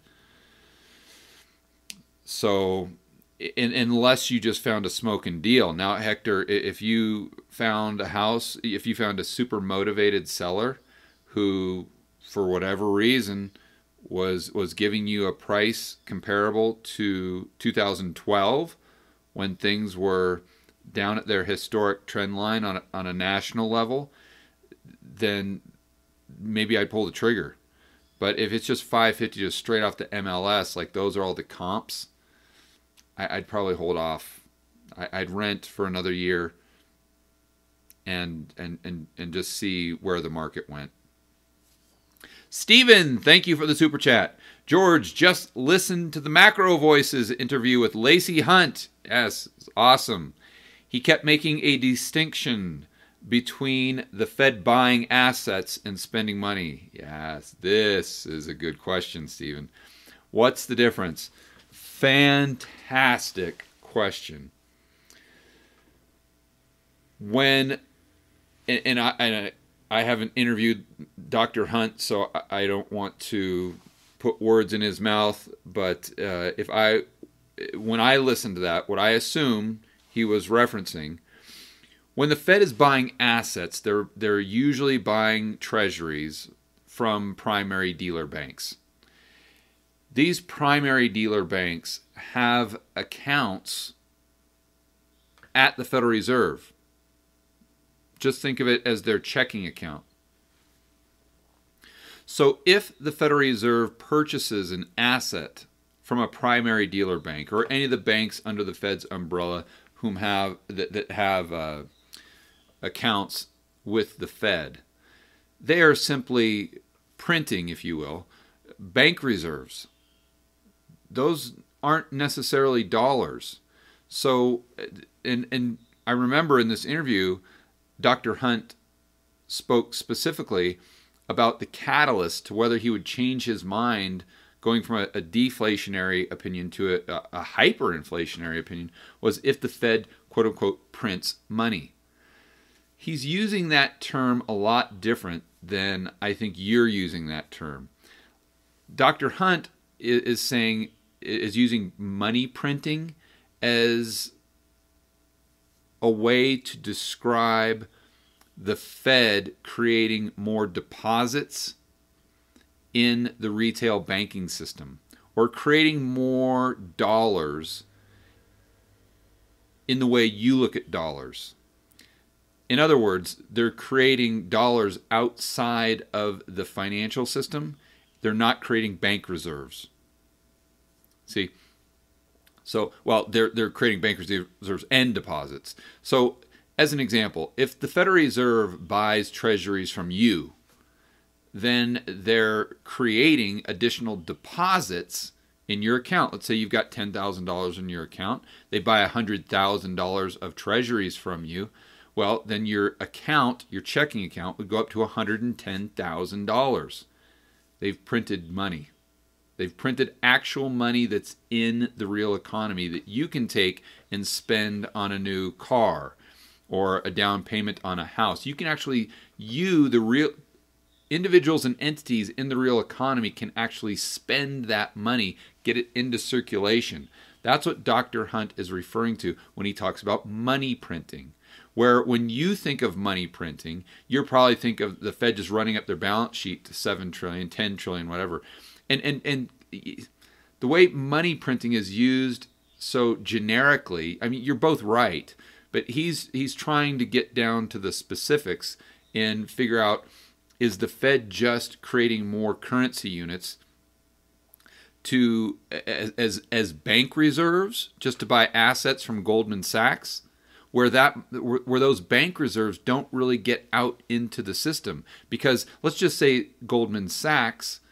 So, unless you just found a smoking deal. Now, Hector, if you found a house, if you found a super motivated seller who, for whatever reason, was giving you a price comparable to 2012, when things were down at their historic trend line on a national level, then maybe I'd pull the trigger. But if it's just 550 just straight off the MLS, like those are all the comps, I'd probably hold off. I'd rent for another year and just see where the market went. Steven, thank you for the super chat. George, just listened to the Macro Voices interview with Lacey Hunt. Yes, awesome. He kept making a distinction between the Fed buying assets and spending money. Yes, this is a good question, Stephen. What's the difference? Fantastic question. I haven't interviewed Dr. Hunt, so I don't want to put words in his mouth, but when I listen to that, what I assume he was referencing, when the Fed is buying assets, they're usually buying treasuries from primary dealer banks. These primary dealer banks have accounts at the Federal Reserve. Just think of it as their checking account. So if the Federal Reserve purchases an asset from a primary dealer bank or any of the banks under the Fed's umbrella that have accounts with the Fed, they are simply printing, if you will, bank reserves. Those aren't necessarily dollars. So, and I remember in this interview, Dr. Hunt spoke specifically about the catalyst to whether he would change his mind going from a deflationary opinion to a hyperinflationary opinion was if the Fed, quote unquote, prints money. He's using that term a lot different than I think you're using that term. Dr. Hunt is using money printing as a way to describe the Fed creating more deposits in the retail banking system, or creating more dollars in the way you look at dollars. In other words, they're creating dollars outside of the financial system. They're not creating bank reserves. See? So, well, they're creating bank reserves and deposits. So, as an example, if the Federal Reserve buys treasuries from you, then they're creating additional deposits in your account. Let's say you've got $10,000 in your account. They buy $100,000 of treasuries from you. Well, then your account, your checking account, would go up to $110,000. They've printed money. They've printed actual money that's in the real economy that you can take and spend on a new car or a down payment on a house. You can actually, the real individuals and entities in the real economy can actually spend that money, get it into circulation. That's what Dr. Hunt is referring to when he talks about money printing. Where when you think of money printing, you'll probably think of the Fed just running up their balance sheet to 7 trillion, 10 trillion, whatever. And the way money printing is used so generically, I mean, you're both right, but he's trying to get down to the specifics and figure out, is the Fed just creating more currency units as bank reserves just to buy assets from Goldman Sachs, where those bank reserves don't really get out into the system? Because let's just say Goldman Sachs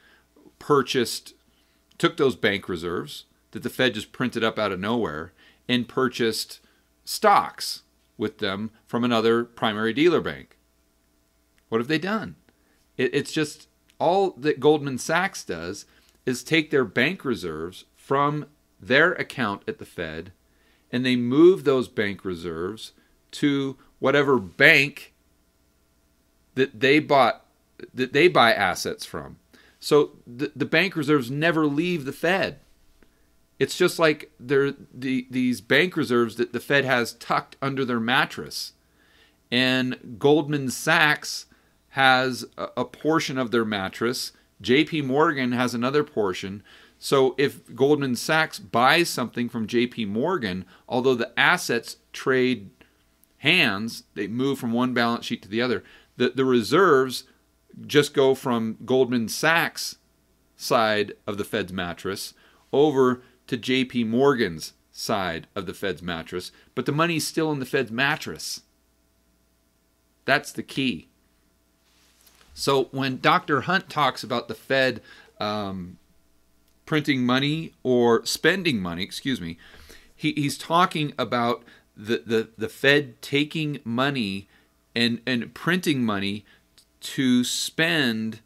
took those bank reserves that the Fed just printed up out of nowhere and purchased stocks with them from another primary dealer bank. What have they done? It's just all that Goldman Sachs does is take their bank reserves from their account at the Fed, and they move those bank reserves to whatever bank that they buy assets from. So the bank reserves never leave the Fed. It's just like these bank reserves that the Fed has tucked under their mattress. And Goldman Sachs has a portion of their mattress. JP Morgan has another portion. So if Goldman Sachs buys something from JP Morgan, although the assets trade hands, they move from one balance sheet to the other, the reserves just go from Goldman Sachs' side of the Fed's mattress over to JP Morgan's side of the Fed's mattress, but the money's still in the Fed's mattress. That's the key. So when Dr. Hunt talks about the Fed printing money or spending money, he's talking about the Fed taking money and printing money to spend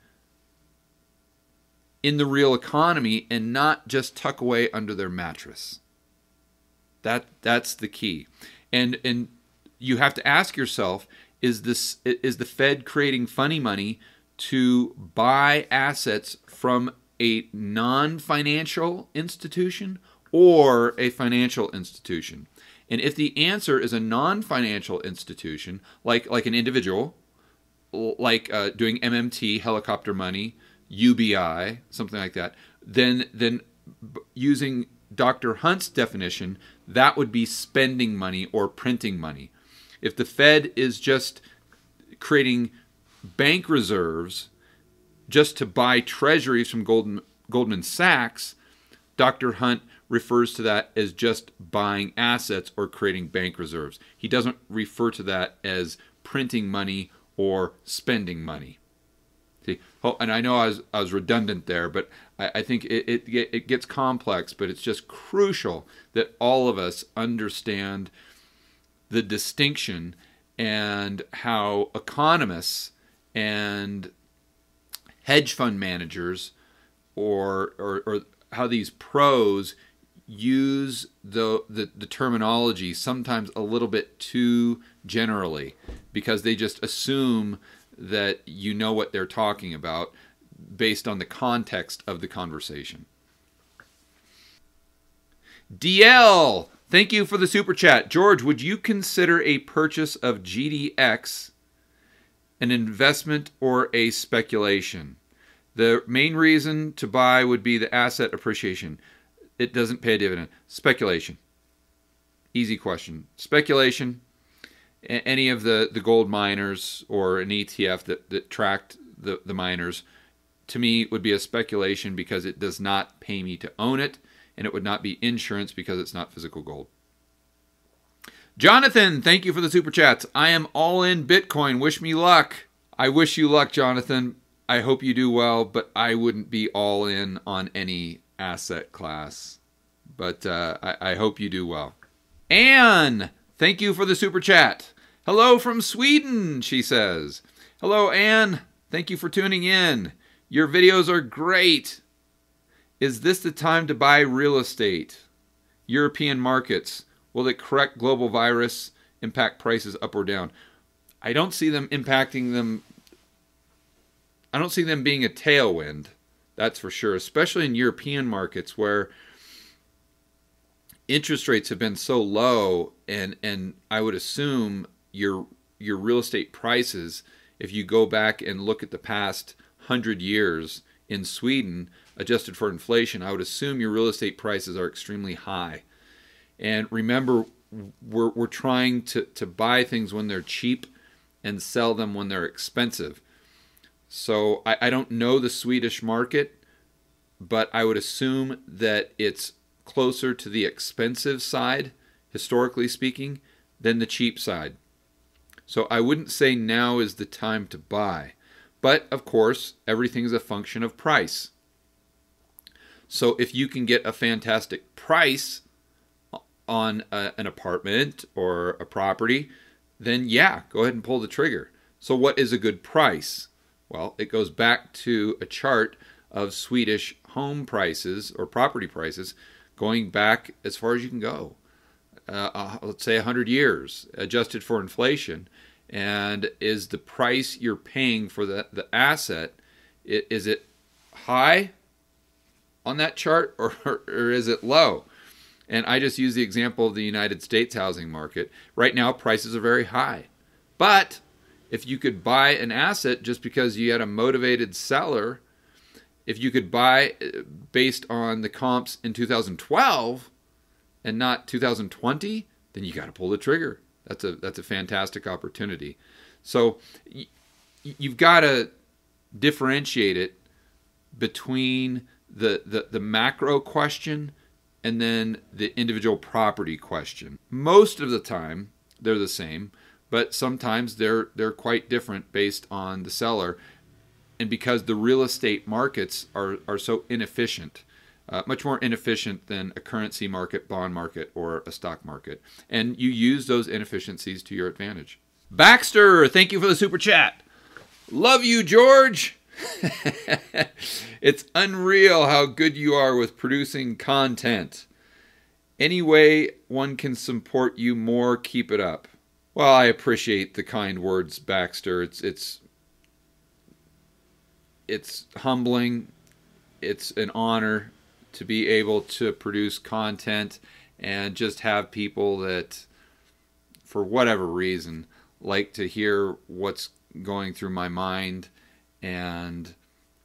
in the real economy and not just tuck away under their mattress. That's the key. And you have to ask yourself, is the Fed creating funny money to buy assets from a non-financial institution or a financial institution? And if the answer is a non-financial institution, like an individual, like doing MMT, helicopter money, UBI, something like that, then using Dr. Hunt's definition, that would be spending money or printing money. If the Fed is just creating bank reserves just to buy treasuries from Goldman Sachs, Dr. Hunt refers to that as just buying assets or creating bank reserves. He doesn't refer to that as printing money or spending money. See, and I know I was redundant there, but I think it gets complex, but it's just crucial that all of us understand the distinction and how economists and hedge fund managers or how these pros use the terminology sometimes a little bit too generally, because they just assume that you know what they're talking about based on the context of the conversation. DL, thank you for the super chat. George, would you consider a purchase of GDX an investment or a speculation? The main reason to buy would be the asset appreciation. It doesn't pay a dividend. Speculation. Easy question. Speculation. Any of the gold miners or an ETF that tracked the miners, to me, would be a speculation because it does not pay me to own it, and it would not be insurance because it's not physical gold. Jonathan, thank you for the super chats. I am all in Bitcoin. Wish me luck. I wish you luck, Jonathan. I hope you do well, but I wouldn't be all in on any asset class. But I hope you do well. Anne, thank you for the super chat. Hello from Sweden, she says. Hello, Anne. Thank you for tuning in. Your videos are great. Is this the time to buy real estate? European markets. Will the correct global virus impact prices up or down? I don't see them impacting them. I don't see them being a tailwind. That's for sure, especially in European markets where interest rates have been so low, and I would assume your real estate prices, if you go back and look at the past 100 years in Sweden, adjusted for inflation, I would assume your real estate prices are extremely high. And remember, we're trying to buy things when they're cheap and sell them when they're expensive. So I don't know the Swedish market, but I would assume that it's closer to the expensive side, historically speaking, than the cheap side. So I wouldn't say now is the time to buy. But, of course, everything's a function of price. So if you can get a fantastic price on an apartment or a property, then yeah, go ahead and pull the trigger. So what is a good price? Well, it goes back to a chart of Swedish home prices or property prices going back as far as you can go. Let's say 100 years, adjusted for inflation. And is the price you're paying for the asset, is it high on that chart or is it low? And I just use the example of the United States housing market. Right now, prices are very high. But if you could buy an asset just because you had a motivated seller If you could buy based on the comps in 2012 and not 2020, then you got to pull the trigger. That's a fantastic opportunity. So you've got to differentiate it between the macro question and then the individual property question. Most of the time they're the same, but sometimes they're quite different based on the seller. And because the real estate markets are so inefficient, much more inefficient than a currency market, bond market, or a stock market. And you use those inefficiencies to your advantage. Baxter, thank you for the super chat. Love you, George. It's unreal how good you are with producing content. Any way one can support you more, keep it up. Well, I appreciate the kind words, Baxter. It's humbling. It's an honor to be able to produce content and just have people that, for whatever reason, like to hear what's going through my mind. And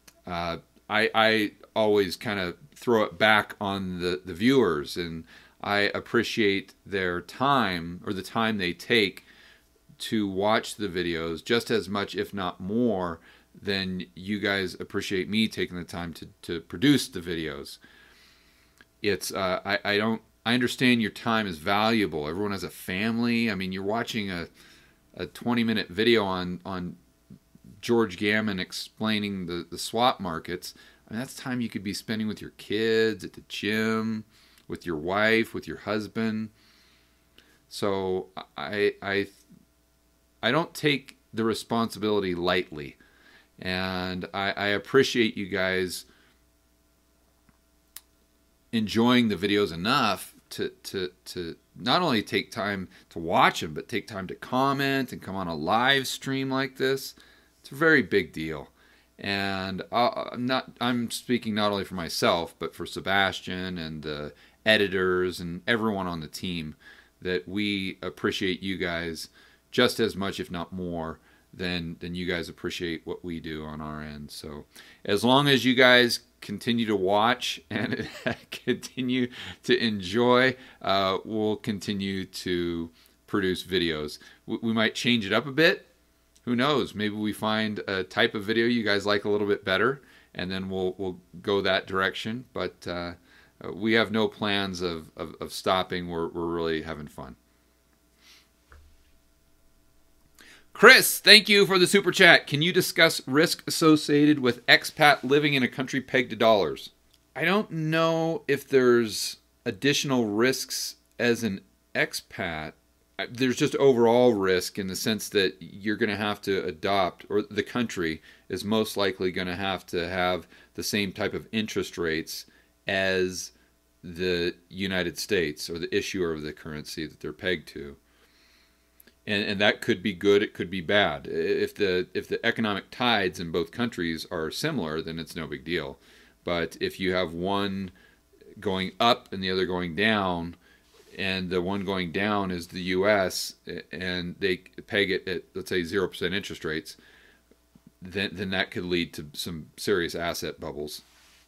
I always kind of throw it back on the viewers, and I appreciate their time, or the time they take to watch the videos, just as much, if not more, than you guys appreciate me taking the time to produce the videos. It's I understand your time is valuable. Everyone has a family. I mean, you're watching a 20-minute video on George Gammon explaining the swap markets. I mean, that's time you could be spending with your kids, at the gym, with your wife, with your husband. So I don't take the responsibility lightly. And I appreciate you guys enjoying the videos enough to not only take time to watch them, but take time to comment and come on a live stream like this. It's a very big deal. And I'm speaking not only for myself, but for Sebastian and the editors and everyone on the team, that we appreciate you guys just as much, if not more, than you guys appreciate what we do on our end. So as long as you guys continue to watch and continue to enjoy, we'll continue to produce videos. We might change it up a bit. Who knows? Maybe we find a type of video you guys like a little bit better, and then we'll go that direction. But we have no plans of stopping. We're really having fun. Chris, thank you for the super chat. Can you discuss risk associated with expat living in a country pegged to dollars? I don't know if there's additional risks as an expat. There's just overall risk in the sense that you're going to have to adopt, or the country is most likely going to have the same type of interest rates as the United States, or the issuer of the currency that they're pegged to. And that could be good, it could be bad. If the economic tides in both countries are similar, then it's no big deal. But if you have one going up and the other going down, and the one going down is the U.S., and they peg it at, let's say, 0% interest rates, then that could lead to some serious asset bubbles.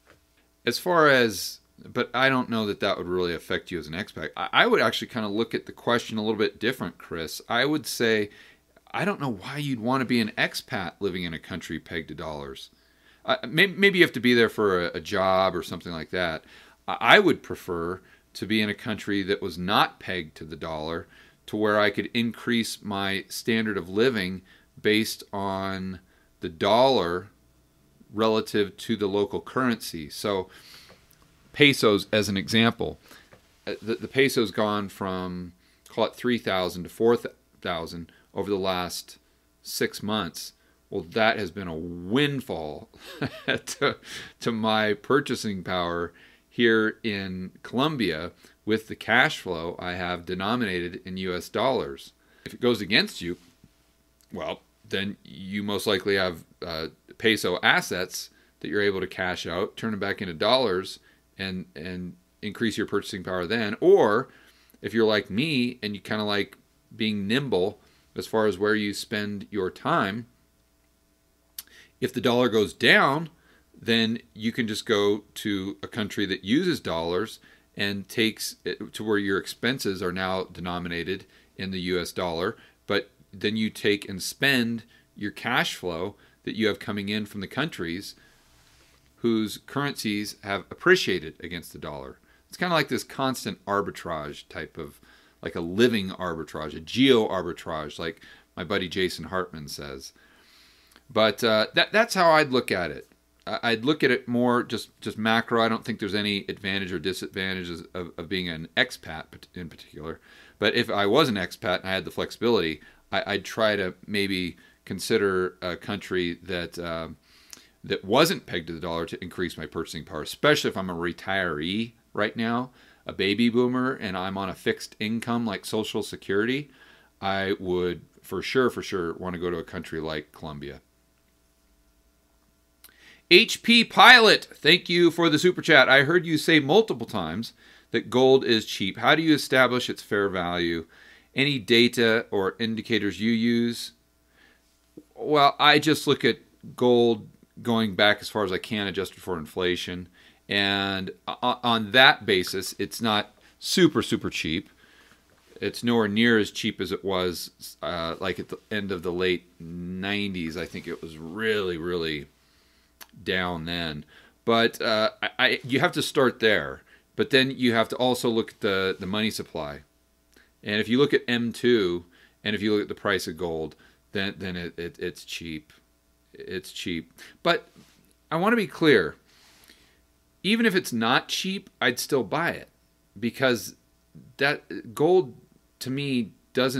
But I don't know that would really affect you as an expat. I would actually kind of look at the question a little bit different, Chris. I would say, I don't know why you'd want to be an expat living in a country pegged to dollars. Maybe you have to be there for a job or something like that. I would prefer to be in a country that was not pegged to the dollar, to where I could increase my standard of living based on the dollar relative to the local currency. So pesos, as an example, the peso's gone from, call it 3,000 to 4,000 over the last 6 months. Well, that has been a windfall to my purchasing power here in Colombia, with the cash flow I have denominated in US dollars. If it goes against you, well, then you most likely have peso assets that you're able to cash out, turn them back into dollars, and increase your purchasing power then. Or if you're like me and you kind of like being nimble as far as where you spend your time, if the dollar goes down, then you can just go to a country that uses dollars and takes it to where your expenses are now denominated in the US dollar, but then you take and spend your cash flow that you have coming in from the countries whose currencies have appreciated against the dollar. It's kind of like this constant arbitrage type of, like a living arbitrage, a geo arbitrage, like my buddy Jason Hartman says. But that's how I'd look at it. I'd look at it more just macro. I don't think there's any advantage or disadvantages of being an expat in particular. But if I was an expat and I had the flexibility, I'd try to maybe consider a country that that wasn't pegged to the dollar to increase my purchasing power, especially if I'm a retiree right now, a baby boomer, and I'm on a fixed income like Social Security. I would for sure want to go to a country like Colombia. HP Pilot, thank you for the super chat. I heard you say multiple times that gold is cheap. How do you establish its fair value? Any data or indicators you use? Well, I just look at gold going back as far as I can, adjusted for inflation. And on that basis, it's not super cheap. It's nowhere near as cheap as it was like at the end of the late 90s. I think it was really down then. But you have to start there. But then you have to also look at the money supply. And if you look at M2 and if you look at the price of gold, then it's cheap. It's cheap. But I want to be clear. Even if it's not cheap, I'd still buy it. Because that gold, to me,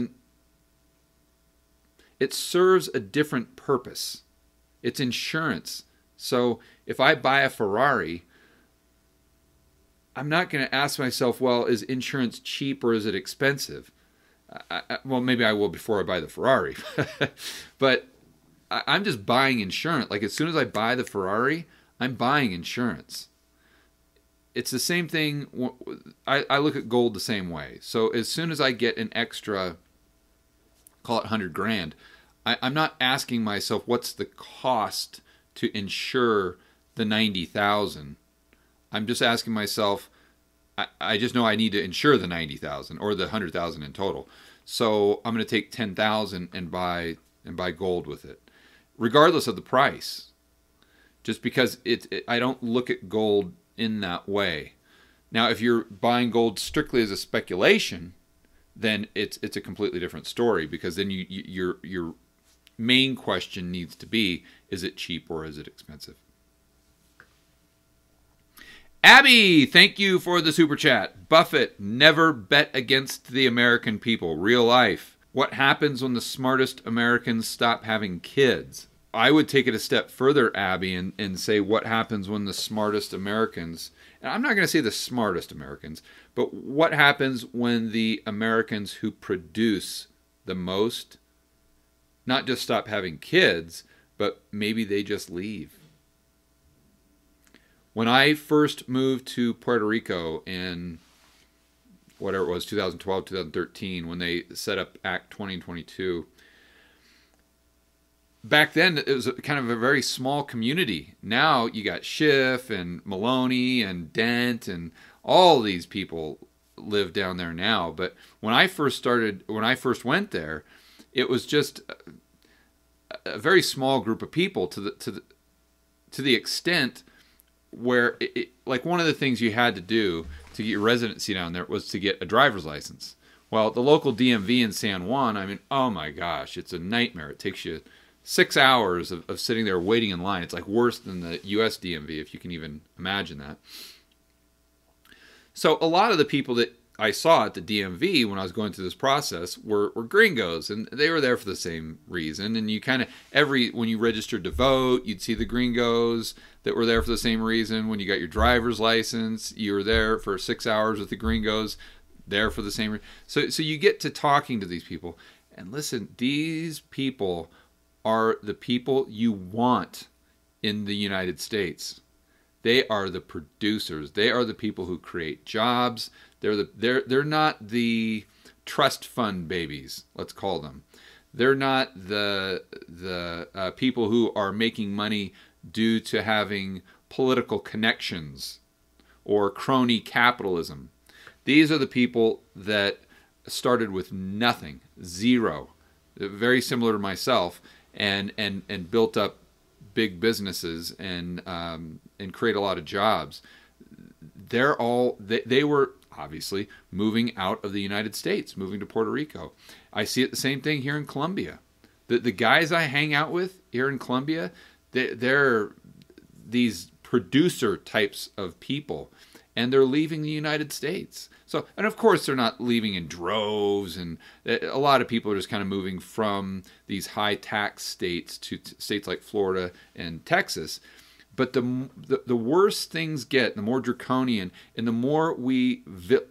it serves a different purpose. It's insurance. So if I buy a Ferrari, I'm not going to ask myself, well, is insurance cheap or is it expensive? Well, maybe I will before I buy the Ferrari. But I'm just buying insurance. Like as soon as I buy the Ferrari, I'm buying insurance. It's the same thing. I look at gold the same way. So as soon as I get an extra, call it 100 grand, I'm not asking myself what's the cost to insure the 90,000. I'm just asking myself, I just know I need to insure the 90,000 or the 100,000 in total. So I'm going to take 10,000 and buy gold with it, regardless of the price. Just because I don't look at gold in that way. Now, if you're buying gold strictly as a speculation, then it's a completely different story, because then your main question needs to be, is it cheap or is it expensive? Abby, thank you for the super chat. Buffett, never bet against the American people. Real life. What happens when the smartest Americans stop having kids? I would take it a step further, Abby, and say what happens when the smartest Americans, and I'm not going to say the smartest Americans, but what happens when the Americans who produce the most not just stop having kids, but maybe they just leave. When I first moved to Puerto Rico in whatever it was, 2012, 2013, when they set up Act 2022, back then it was kind of a very small community. Now you got Schiff and Maloney and Dent and all these people live down there now. But when I first went there, it was just a very small group of people to the extent where like one of the things you had to do to get your residency down there was to get a driver's license. Well, the local DMV in San Juan, I mean, oh my gosh, it's a nightmare. It takes you 6 hours of sitting there waiting in line. It's like worse than the US DMV, if you can even imagine that. So a lot of the people that I saw at the DMV when I was going through this process were gringos, and they were there for the same reason. And you kind of, when you registered to vote, you'd see the gringos that were there for the same reason. When you got your driver's license, you were there for 6 hours with the gringos, there for the same reason. So you get to talking to these people, and listen, these people are the people you want in the United States. They are the producers. They are the people who create jobs. They're not the trust fund babies, let's call them. They're not the people who are making money due to having political connections or crony capitalism. These are the people that started with nothing, zero, very similar to myself, and built up big businesses and create a lot of jobs. They were obviously moving out of the United States, moving to Puerto Rico. I see it the same thing here in Colombia. The guys I hang out with here in Colombia, they're these producer types of people, and they're leaving the United States. So, and of course, they're not leaving in droves, and a lot of people are just kind of moving from these high tax states to states like Florida and Texas. But the worse things get, the more draconian, and the more we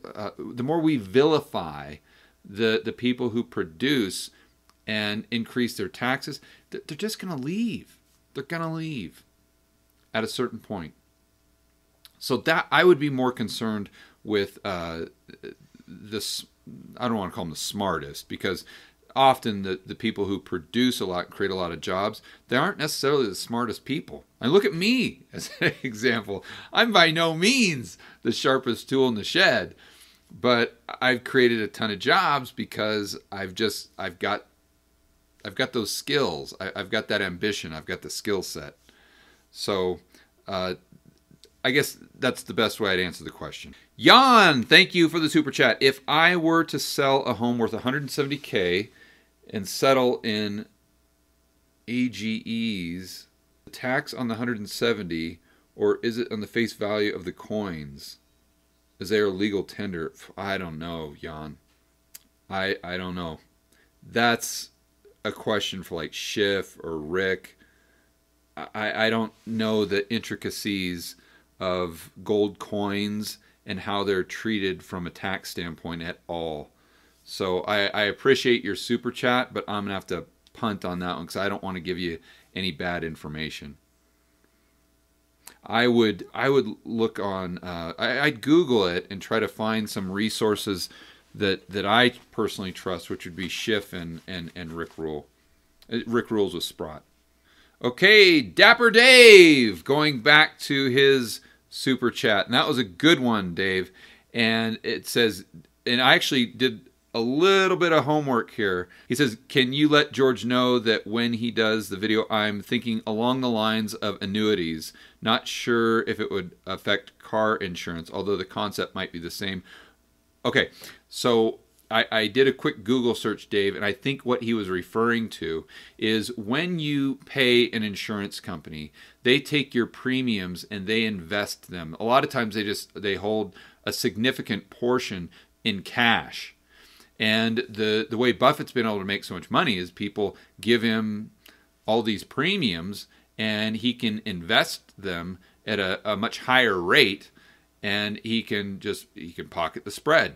vilify the people who produce and increase their taxes, they're just going to leave. They're going to leave at a certain point. So that I would be more concerned with this. I don't want to call them the smartest, because often the people who produce a lot and create a lot of jobs, they aren't necessarily the smartest people. And look at me as an example. I'm by no means the sharpest tool in the shed, but I've created a ton of jobs because I've got those skills. I've got that ambition. I've got the skill set. So I guess that's the best way I'd answer the question. Jan, thank you for the super chat. If I were to sell a home worth $170K and settle in AGEs, the tax on the 170, or is it on the face value of the coins, as they are legal tender? I don't know, Jan. I don't know. That's a question for like Schiff or Rick. I don't know the intricacies of gold coins and how they're treated from a tax standpoint at all. So I appreciate your super chat, but I'm going to have to punt on that one because I don't want to give you any bad information. I would look on, I'd Google it and try to find some resources that I personally trust, which would be Schiff and Rick Rule. Rick Rules with Sprott. Okay, Dapper Dave, going back to his super chat. And that was a good one, Dave. And it says, and I actually did a little bit of homework here. He says, can you let George know that when he does the video, I'm thinking along the lines of annuities. Not sure if it would affect car insurance, although the concept might be the same. Okay, so I did a quick Google search, Dave, and I think what he was referring to is when you pay an insurance company, they take your premiums and they invest them. A lot of times they hold a significant portion in cash. And the way Buffett's been able to make so much money is people give him all these premiums and he can invest them at a much higher rate, and he can pocket the spread.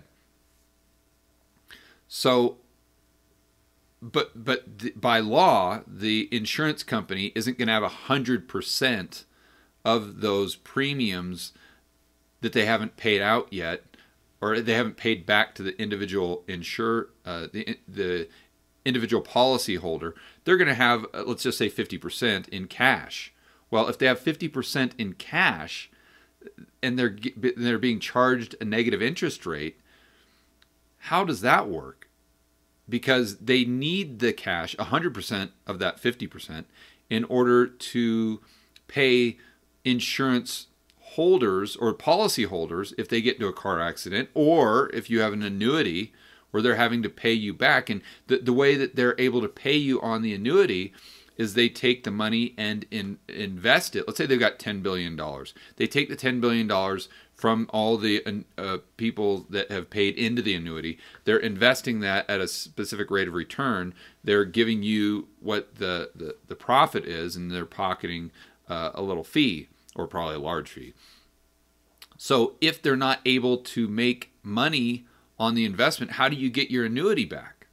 So, but by law, the insurance company isn't going to have 100% of those premiums that they haven't paid out yet, or they haven't paid back to the individual the individual policy holder. They're going to have, let's just say, 50% in cash. Well, if they have 50% in cash, and they're being charged a negative interest rate, how does that work? Because they need the cash, 100% of that 50%, in order to pay insurance holders or policy holders if they get into a car accident, or if you have an annuity where they're having to pay you back. And the way that they're able to pay you on the annuity is they take the money and invest it. Let's say they've got $10 billion. They take the $10 billion from all the people that have paid into the annuity. They're investing that at a specific rate of return. They're giving you what the profit is, and they're pocketing a little fee, or probably a large fee. So if they're not able to make money on the investment, how do you get your annuity back?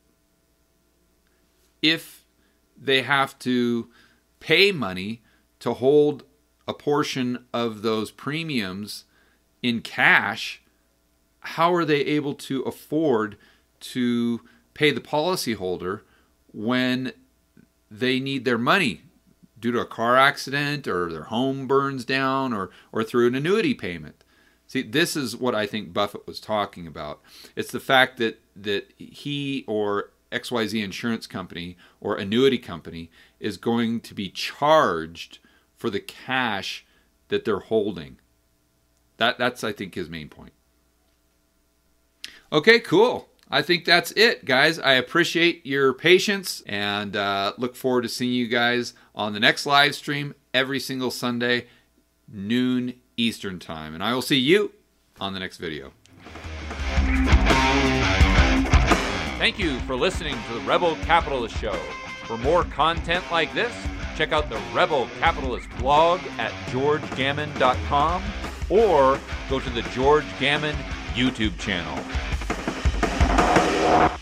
If they have to pay money to hold a portion of those premiums in cash, how are they able to afford to pay the policyholder when they need their money due to a car accident or their home burns down or through an annuity payment. See, this is what I think Buffett was talking about. It's the fact that he or XYZ insurance company or annuity company is going to be charged for the cash that they're holding. That's, I think, his main point. Okay, cool. I think that's it, guys. I appreciate your patience and look forward to seeing you guys on the next live stream every single Sunday, noon Eastern time. And I will see you on the next video. Thank you for listening to the Rebel Capitalist Show. For more content like this, check out the Rebel Capitalist blog at georgegammon.com or go to the George Gammon YouTube channel.